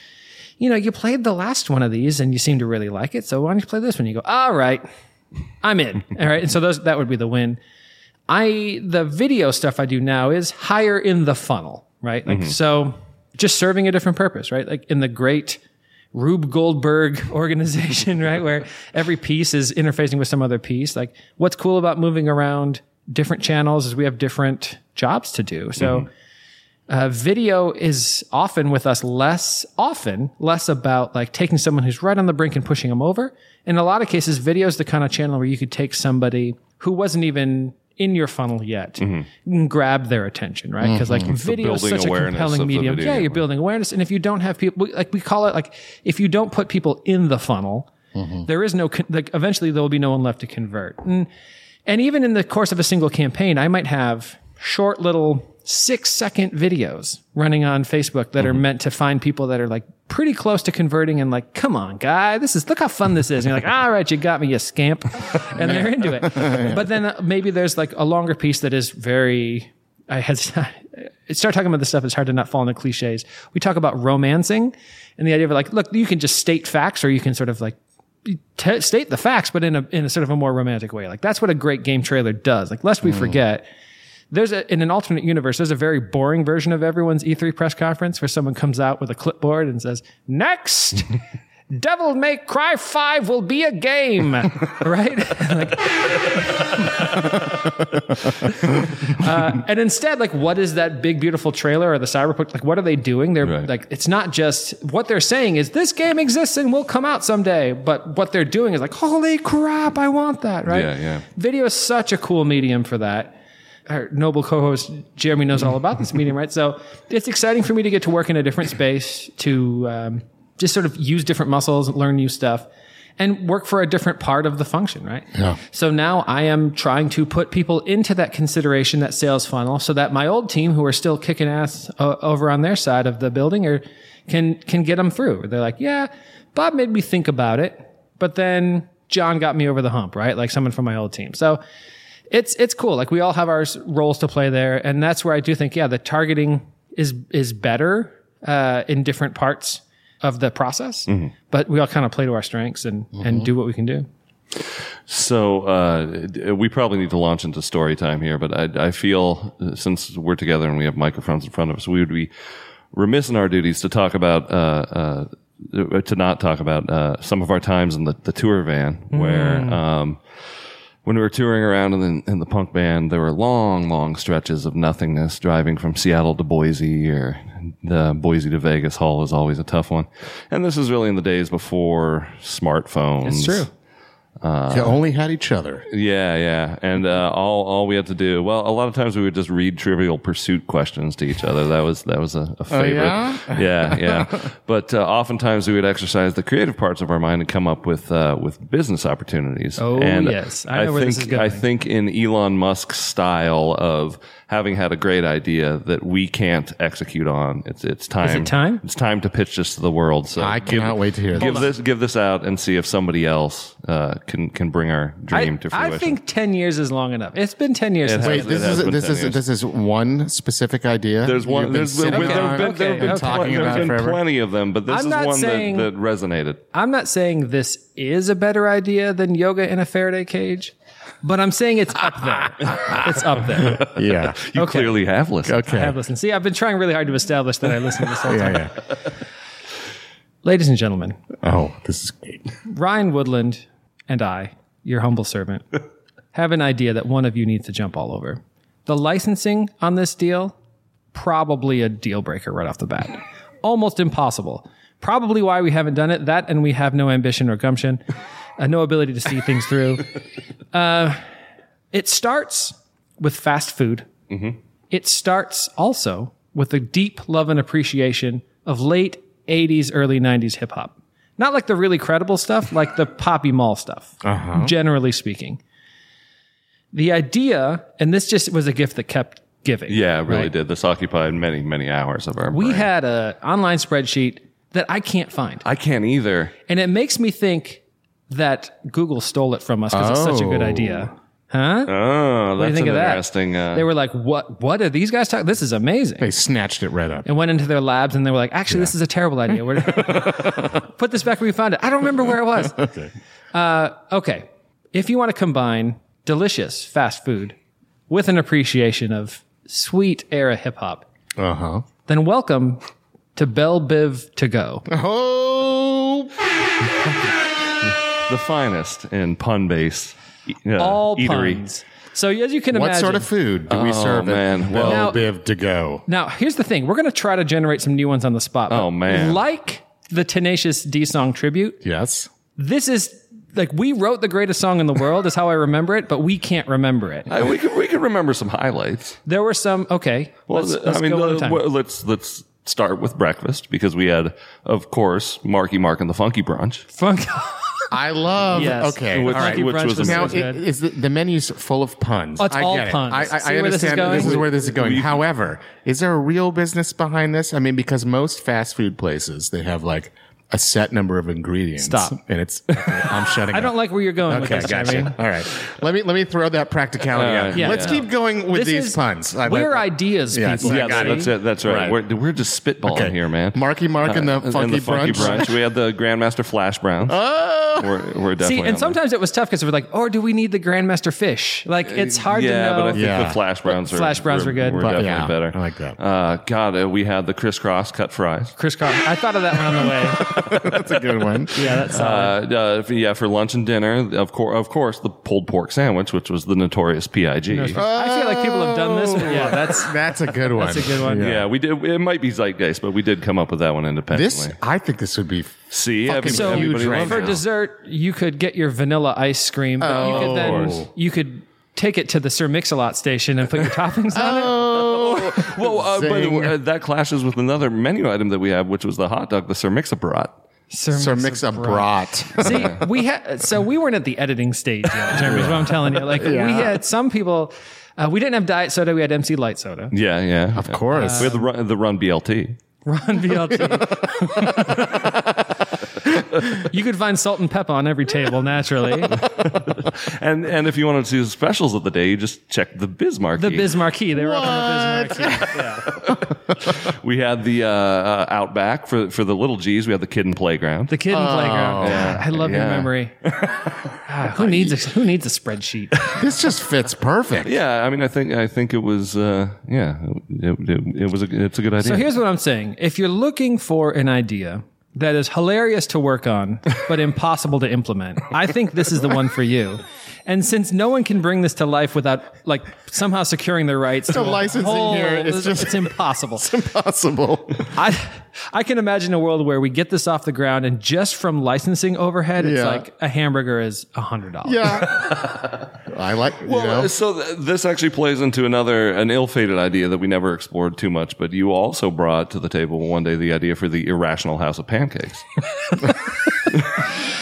you played the last one of these and you seem to really like it. So why don't you play this one? You go, all right, I'm in. All right. And so that would be the win. The video stuff I do now is higher in the funnel, right? Like, so just serving a different purpose, right? Like in the great Rube Goldberg organization, right? Where every piece is interfacing with some other piece. Like, what's cool about moving around different channels is we have different jobs to do. So, video is often with us less about like taking someone who's right on the brink and pushing them over. In a lot of cases, video is the kind of channel where you could take somebody who wasn't even in your funnel yet and grab their attention, right? Because like video is such a compelling medium. Yeah, you're building awareness. And if you don't have people, like we call it, like if you don't put people in the funnel, there is no, like eventually there will be no one left to convert. And even in the course of a single campaign, I might have short little 6-second videos running on Facebook that are meant to find people that are like pretty close to converting and like, come on, guy, look how fun this is. And you're like, all right, you got me, you scamp. And they're into it. But then maybe there's like a longer piece that is start talking about this stuff. It's hard to not fall into cliches. We talk about romancing and the idea of like, look, you can just state facts or you can sort of like state the facts, but in a sort of a more romantic way. Like that's what a great game trailer does. Like, lest we forget, in an alternate universe, there's a very boring version of everyone's E3 press conference where someone comes out with a clipboard and says, next, Devil May Cry 5 will be a game, right? And instead, like, what is that big, beautiful trailer or the Cyberpunk? Like, what are they doing? They're like, it's not just what they're saying is this game exists and will come out someday. But what they're doing is like, holy crap, I want that, right? Yeah. Video is such a cool medium for that. Our noble co-host Jeremy knows all about this medium, right? So it's exciting for me to get to work in a different space, to just sort of use different muscles, learn new stuff, and work for a different part of the function, right? Yeah. So now I am trying to put people into that consideration, that sales funnel, so that my old team, who are still kicking ass over on their side of the building, can get them through. They're like, yeah, Bob made me think about it, but then John got me over the hump, right? Like someone from my old team. So it's cool. Like we all have our roles to play there. And that's where I do think, the targeting is better, in different parts of the process, but we all kind of play to our strengths and do what we can do. So, we probably need to launch into story time here, but I feel since we're together and we have microphones in front of us, we would be remiss in our duties to talk about, to not talk about, some of our times in the tour van where, when we were touring around in the punk band, there were long stretches of nothingness, driving from Seattle to Boise, or the Boise to Vegas haul is always a tough one. And this is really in the days before smartphones. It's true. You only had each other. Yeah. And all we had to do, well, a lot of times we would just read Trivial Pursuit questions to each other. That was a favorite. Oh, yeah? Yeah. But oftentimes we would exercise the creative parts of our mind and come up with business opportunities. Oh, and yes. I know where this is going. I think in Elon Musk's style of having had a great idea that we can't execute on. It's time. Is it time? It's time to pitch this to the world. So I cannot wait to hear this. Give this out and see if somebody else can bring our dream to fruition. I think 10 years is long enough. It's been 10 years since Wait, It has been 10 years. this is one specific idea. There's one. There's been plenty of them, but this I'm is not one saying- that resonated. I'm not saying this is a better idea than yoga in a Faraday cage, but I'm saying it's up there. It's up there. Yeah. You clearly have listened. Okay. I have listened. See, I've been trying really hard to establish that I listen to this whole time. Yeah. Ladies and gentlemen, Oh, this is great. Ryan Woodland and I, your humble servant, have an idea that one of you needs to jump all over. The licensing on this deal, probably a deal breaker right off the bat. Almost impossible. Probably why we haven't done it. That and we have no ambition or gumption, no ability to see things through. It starts with fast food. Mm-hmm. It starts also with a deep love and appreciation of late 80s, early 90s hip hop. Not like the really credible stuff, like the Poppy Mall stuff, generally speaking. The idea, and this just was a gift that kept giving. Yeah, it really right? did. This occupied many, many hours of our We brain. had an online spreadsheet that I can't find. I can't either. And it makes me think that Google stole it from us because it's such a good idea. Huh? Oh, What do you that's think an of that? interesting. They were like, what are these guys talking? This is amazing. They snatched it right up. And went into their labs and they were like, actually, this is a terrible idea. Put this back where you found it. I don't remember where it was. Okay. If you want to combine delicious fast food with an appreciation of sweet era hip hop, then welcome to Bell Biv To Go. Oh, the finest in pun-based All eatery. puns. So as you can imagine. what sort of food do we serve man. at Well- Bell Biv To Go? Now, here's the thing. We're going to try to generate some new ones on the spot. but Oh, man. Like the Tenacious D song tribute, Yes. this is like we wrote the greatest song in the world is how I remember it, but we can't remember it. We could remember some highlights. There were some, okay. Well, let's go one at a time. let's start with breakfast because we had, of course, Marky Mark and the Funky Brunch. Funk. I love. Yes. Okay. Which- all right. Funky which Brunch was was Now, so good. is the menu's full of puns? Oh, it's I all get it. puns. I See where this is understand. going? This is where this is going. However, is there a real business behind this? I mean, because most fast food places, they have like a set number of ingredients. Stop. And it's, I'm shutting I up. don't like where you're going Okay, with this, gotcha. Jeremy. All right. Let me throw that practicality out. yeah. Let's keep going with This these is- puns. We're ideas Yes, people. I Yeah, got that's it. That's right. Right. We're just spitballing Okay. here, man. Marky Mark and the Funky Funky Brunch. Brunch. We had the Grandmaster Flash Browns. We're definitely See, on and there. sometimes it was tough because we're like, or do we need the Grandmaster Fish? Like, it's hard to Yeah, know. but I think Yeah. the Flash Browns were Flash Browns were good. Were But- definitely yeah, better. I like that. God, we had the crisscross cut fries. Chris Carter. I thought of that one on the way. That's a good one. Yeah, that's solid. For lunch and dinner, of course, the pulled pork sandwich, which was the notorious PIG. I feel like people have done this, but yeah, That's a good one. that's a good one. Yeah, we did. It might be zeitgeist, but we did come up with that one independently. I think this would be. See, fucking So everybody huge right loves for it. now. dessert, you could get your vanilla ice cream, but you could then you could take it to the Sir Mix-a-Lot station and put your toppings on it. Well, Zing. but that clashes with another menu item that we have, which was the hot dog, the Sir Mix-a-Brat. Sir Mix-a-Brat. See, we weren't at the editing stage yet, Jeremy, is what I'm telling you. Like, we had some people, we didn't have diet soda, we had MC Light soda. Yeah, yeah. Of course. We had the run BLT. Ron BLT. You could find salt and pepper on every table, naturally. And if you wanted to see the specials of the day, you just check the Bismarck. The Bismarcky. They were up on the Bismarcky. Yeah. We had the Outback for the little G's. We had the Kid and Playground. The kid in playground. Yeah. I love your Yeah. memory. Who needs a spreadsheet? This just fits perfect. Yeah, I mean, I think it was it's a good idea. So here's what I'm saying. If you're looking for an idea that is hilarious to work on, but impossible to implement, I think this is the one for you. And since no one can bring this to life without like somehow securing the rights to a licensing whole- here is it's impossible. Impossible. I can imagine a world where we get this off the ground and just from licensing overhead, it's Yeah. like a hamburger is $100. Yeah. I like, So this actually plays into an ill-fated idea that we never explored too much, but you also brought to the table one day the idea for the Irrational House of Pancakes. Yeah,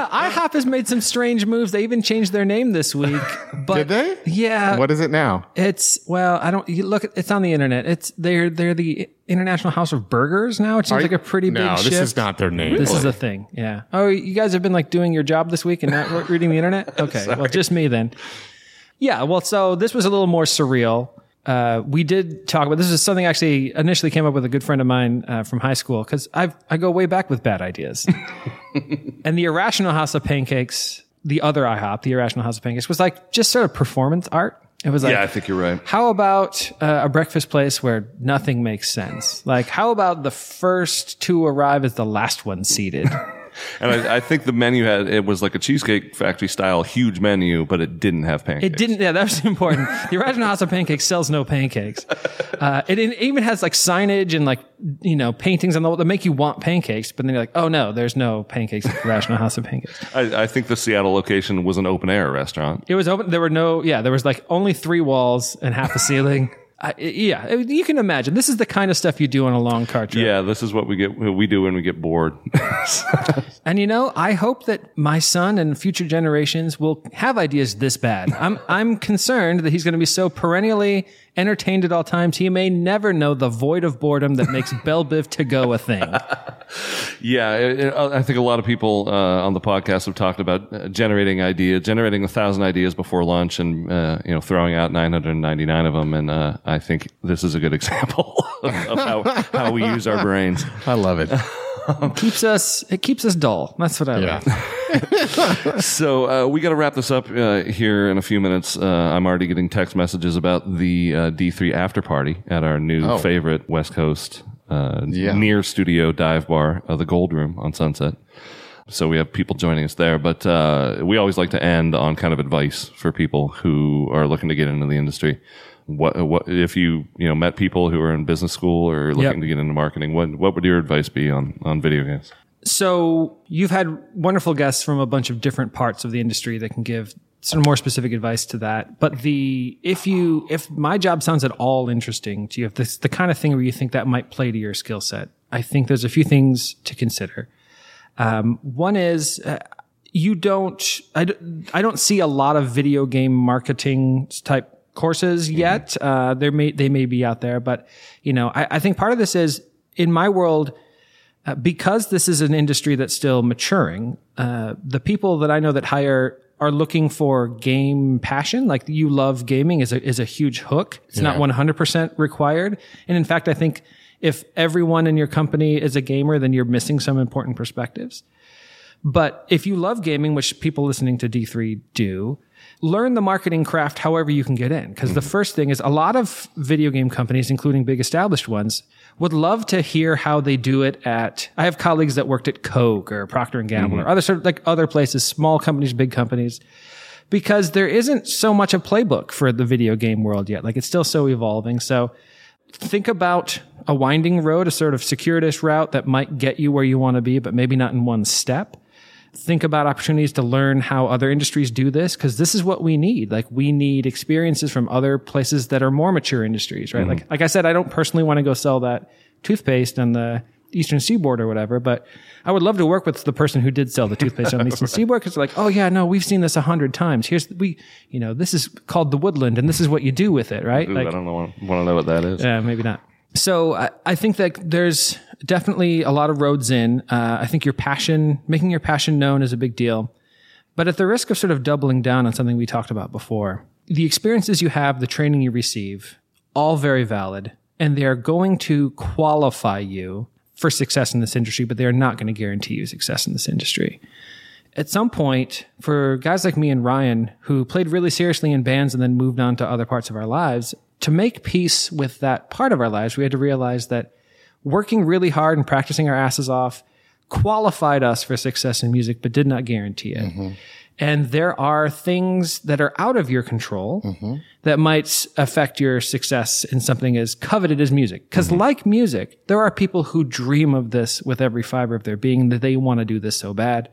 IHOP has made some strange moves. They even changed their name this week. But Did they? Yeah. What is it now? It's it's on the internet. They're the International House of Burgers now. It seems like a pretty big shift. No, this is not their name. This is a thing. Yeah. Oh, you guys have been like doing your job this week and not reading the internet? Okay. Well, just me then. Yeah. Well, so this was a little more surreal. We did talk about, this is something I actually initially came up with a good friend of mine from high school, because I go way back with bad ideas. And the Irrational House of Pancakes, the other IHOP, the Irrational House of Pancakes, was like just sort of performance art. It was like, I think you're right. How about a breakfast place where nothing makes sense? Like, how about the first to arrive is the last one seated? And I think the menu it was like a Cheesecake Factory style huge menu, but it didn't have pancakes. It didn't. Yeah, that was important. The Irrational House of Pancakes sells no pancakes. It even has like signage and like, paintings on the wall that make you want pancakes. But then you're like, oh no, there's no pancakes at the Irrational House of Pancakes. I think the Seattle location was an open air restaurant. It was open. There was like only 3 walls and half a ceiling. You can imagine. This is the kind of stuff you do on a long car trip. Yeah, this is what we do when we get bored. And I hope that my son and future generations will have ideas this bad. I'm concerned that he's going to be so perennially entertained at all times, he may never know the void of boredom that makes Bell Biv to go a thing. Yeah, I think a lot of people on the podcast have talked about generating 1,000 ideas before lunch, and throwing out 999 of them. And I think this is a good example of how we use our brains. I love it. It keeps us dull. That's what I like. So we got to wrap this up here in a few minutes. I'm already getting text messages about the D3 after party at our new favorite West Coast near studio dive bar, the Gold Room on Sunset. So we have people joining us there, but we always like to end on kind of advice for people who are looking to get into the industry. What if you met people who are in business school or looking to get into marketing? What would your advice be on video games? So you've had wonderful guests from a bunch of different parts of the industry that can give some more specific advice to that. But if my job sounds at all interesting to you, if this is the kind of thing where you think that might play to your skill set, I think there's a few things to consider. One is I don't see a lot of video game marketing type courses yet. They may be out there, but I think part of this is in my world, because this is an industry that's still maturing. The people that I know that hire are looking for game passion. Like, you love gaming is a huge hook. It's not 100% required. And in fact, I think if everyone in your company is a gamer, then you're missing some important perspectives. But if you love gaming, which people listening to D3 do, learn the marketing craft however you can get in. Because the first thing is, a lot of video game companies, including big established ones, would love to hear how they do it I have colleagues that worked at Coke or Procter & Gamble or other sort of like other places, small companies, big companies, because there isn't so much a playbook for the video game world yet. Like, it's still so evolving. So think about a winding road, a sort of circuitous route that might get you where you want to be, but maybe not in one step. Think about opportunities to learn how other industries do this, because this is what we need. Like, we need experiences from other places that are more mature industries, right? Like I said, I don't personally want to go sell that toothpaste on the Eastern Seaboard or whatever, but I would love to work with the person who did sell the toothpaste on the Eastern Seaboard, because they're like, oh yeah, no, we've seen this 100 times. This is called the Woodland, and this is what you do with it, right? Ooh, I don't know. Want to know what that is? Yeah, maybe not. So I think that there's definitely a lot of roads in. I think making your passion known is a big deal. But at the risk of sort of doubling down on something we talked about before, the experiences you have, the training you receive, all very valid, and they are going to qualify you for success in this industry, but they are not going to guarantee you success in this industry. At some point, for guys like me and Ryan, who played really seriously in bands and then moved on to other parts of our lives, to make peace with that part of our lives, we had to realize that working really hard and practicing our asses off qualified us for success in music, but did not guarantee it. And there are things that are out of your control that might affect your success in something as coveted as music. Because like music, there are people who dream of this with every fiber of their being, that they want to do this so bad.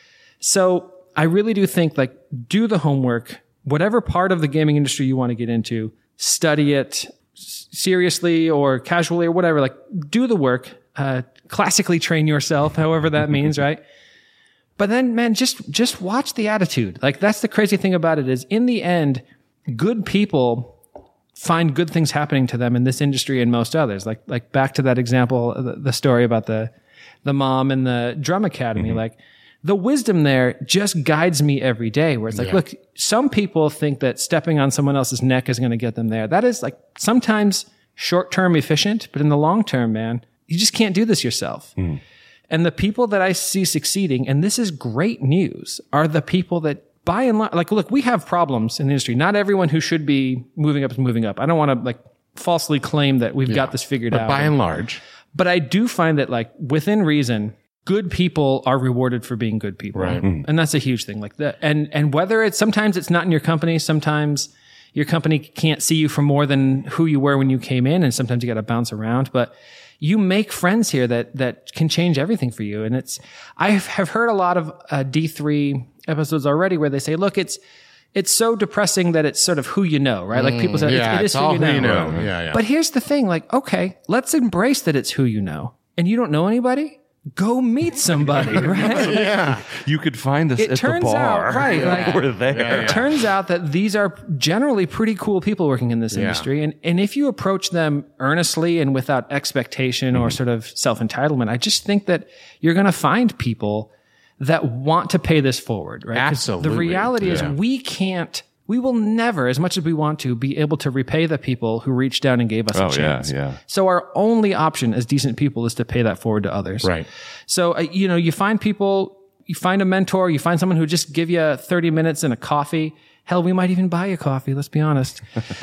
So I really do think, like, do the homework, whatever part of the gaming industry you want to get into, study it seriously or casually or whatever, like, do the work, classically train yourself, however that means, right? But then, man, just watch the attitude. Like, that's the crazy thing about it is, in the end, good people find good things happening to them in this industry and most others. Like back to that example, the story about the mom and the drum academy. Like, the wisdom there just guides me every day, where it's like, look, some people think that stepping on someone else's neck is going to get them there. That is, like, sometimes short-term efficient, but in the long term, man, you just can't do this yourself. And the people that I see succeeding, and this is great news, are the people that, by and large, like, look, we have problems in the industry. Not everyone who should be moving up is moving up. I don't want to, like, falsely claim that we've got this figured out. By and large. But I do find that, like, within reason, good people are rewarded for being good people. Right. And that's a huge thing. Like that. And whether it's, sometimes it's not in your company, sometimes your company can't see you for more than who you were when you came in, and sometimes you got to bounce around. But you make friends here that can change everything for you. And I have heard a lot of D3 episodes already where they say, look, it's so depressing that it's sort of who you know, right? Like, people say, it is who you know. Yeah. But here's the thing, like, okay, let's embrace that it's who you know. And you don't know anybody? Go meet somebody, right? You could find us at the bar. Out, right? Like, we're there. It turns out that these are generally pretty cool people working in this industry. And if you approach them earnestly and without expectation or sort of self-entitlement, I just think that you're going to find people that want to pay this forward, right? Absolutely. The reality is we will never, as much as we want to, be able to repay the people who reached down and gave us a chance. So our only option as decent people is to pay that forward to others. Right. So, you find people, you find a mentor, you find someone who just give you 30 minutes and a coffee. Hell, we might even buy you coffee. Let's be honest.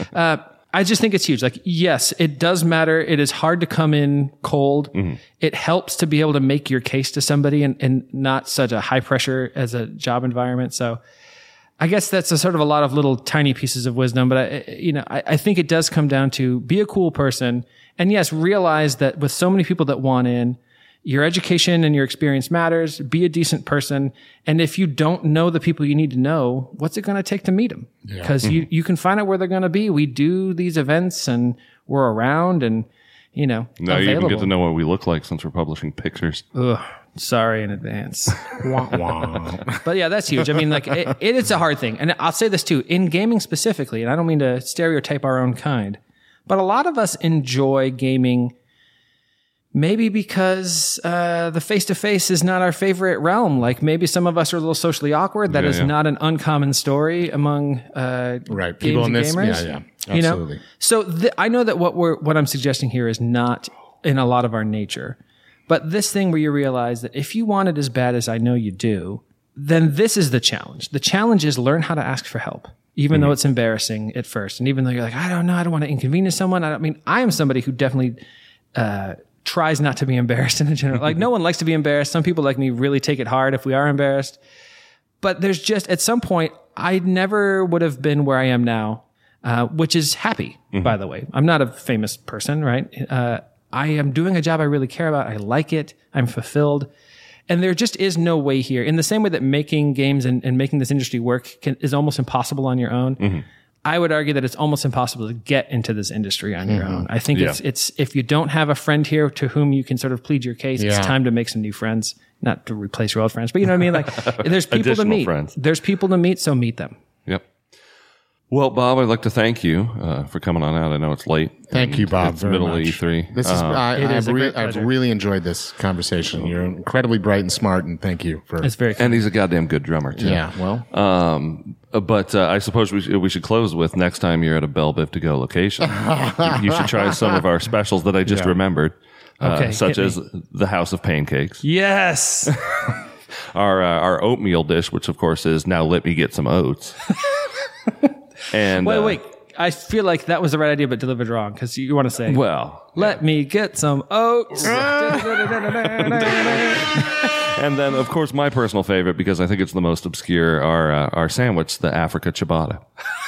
I just think it's huge. Like, yes, it does matter. It is hard to come in cold. It helps to be able to make your case to somebody and not such a high pressure as a job environment. So, I guess that's a sort of a lot of little tiny pieces of wisdom, but I think it does come down to be a cool person. And yes, realize that with so many people that want in, your education and your experience matters. Be a decent person. And if you don't know the people you need to know, what's it going to take to meet them? Because you can find out where they're going to be. We do these events and we're around and, now available. you even get to know what we look like since we're publishing pictures. Ugh. Sorry in advance. But yeah, that's huge. I mean, like, it's a hard thing. And I'll say this too, in gaming specifically, and I don't mean to stereotype our own kind, but a lot of us enjoy gaming maybe because the face-to-face is not our favorite realm. Like, maybe some of us are a little socially awkward. That is not an uncommon story among people in this gamers. Yeah, absolutely. So I know that what I'm suggesting here is not in a lot of our nature. But this thing where you realize that if you want it as bad as I know you do, then this is the challenge. The challenge is learn how to ask for help, even though it's embarrassing at first. And even though you're like, I don't know, I don't want to inconvenience someone. I am somebody who definitely tries not to be embarrassed in general. Like, no one likes to be embarrassed. Some people like me really take it hard if we are embarrassed. But there's just, at some point, I never would have been where I am now, which is happy, by the way. I'm not a famous person, right? I am doing a job I really care about. I like it. I'm fulfilled. And there just is no way here. In the same way that making games and making this industry work is almost impossible on your own, I would argue that it's almost impossible to get into this industry on your own. I think it's if you don't have a friend here to whom you can sort of plead your case, it's time to make some new friends. Not to replace your old friends, but you know what I mean? Like, there's people to meet. Friends. There's people to meet, so meet them. Yep. Well, Bob, I'd like to thank you for coming on out. I know it's late. Thank you, Bob, it's very middle much. of E3. This is I've really enjoyed this conversation. You're incredibly bright and smart, and thank you for. It's very fun. And he's a goddamn good drummer too. Yeah, well. But I suppose we should close with next time you're at a Bell Biv to Go location, you should try some of our specials that I just remembered, such as the House of Pancakes. Yes. Our oatmeal dish, which of course is Now Let Me Get Some Oats. And wait. I feel like that was the right idea, but delivered wrong, because you want to say, let me get some oats. And then, of course, my personal favorite, because I think it's the most obscure, our sandwich, the Africa ciabatta.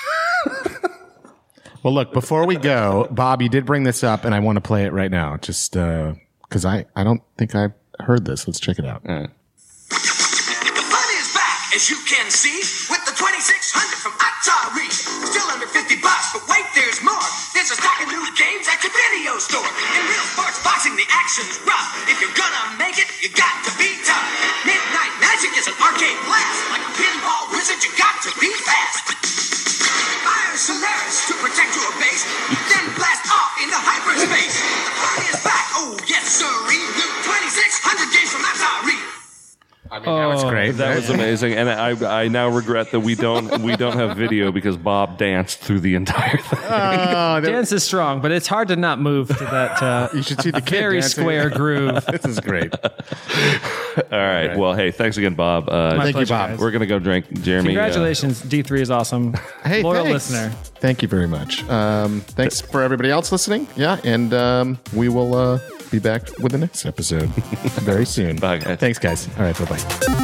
Well, look, before we go, Bob, you did bring this up, and I want to play it right now, just because I don't think I've heard this. Let's check it out. All right. The fun is back, as you can see, with the 2600 from Atari. Still under $50, but wait, there's more. There's a stack of new games at your video store. In real sports boxing, the action's rough. If you're gonna make it, you got to be tough. Midnight Magic is an That was great. That was amazing, and I now regret that we don't have video because Bob danced through the entire thing. Dance is strong, but it's hard to not move to that. You should see the kid very dancing. square groove. This is great. All right. Well, hey, thanks again, Bob. My Thank you, pleasure, Bob. guys. We're gonna go drink. Jeremy, Congratulations, D3 is awesome. Hey, Loyal thanks. listener. Thank you very much. Thanks for everybody else listening. Yeah, and we will be back with the next episode very soon. Bye, guys. Thanks, guys. All right, bye-bye.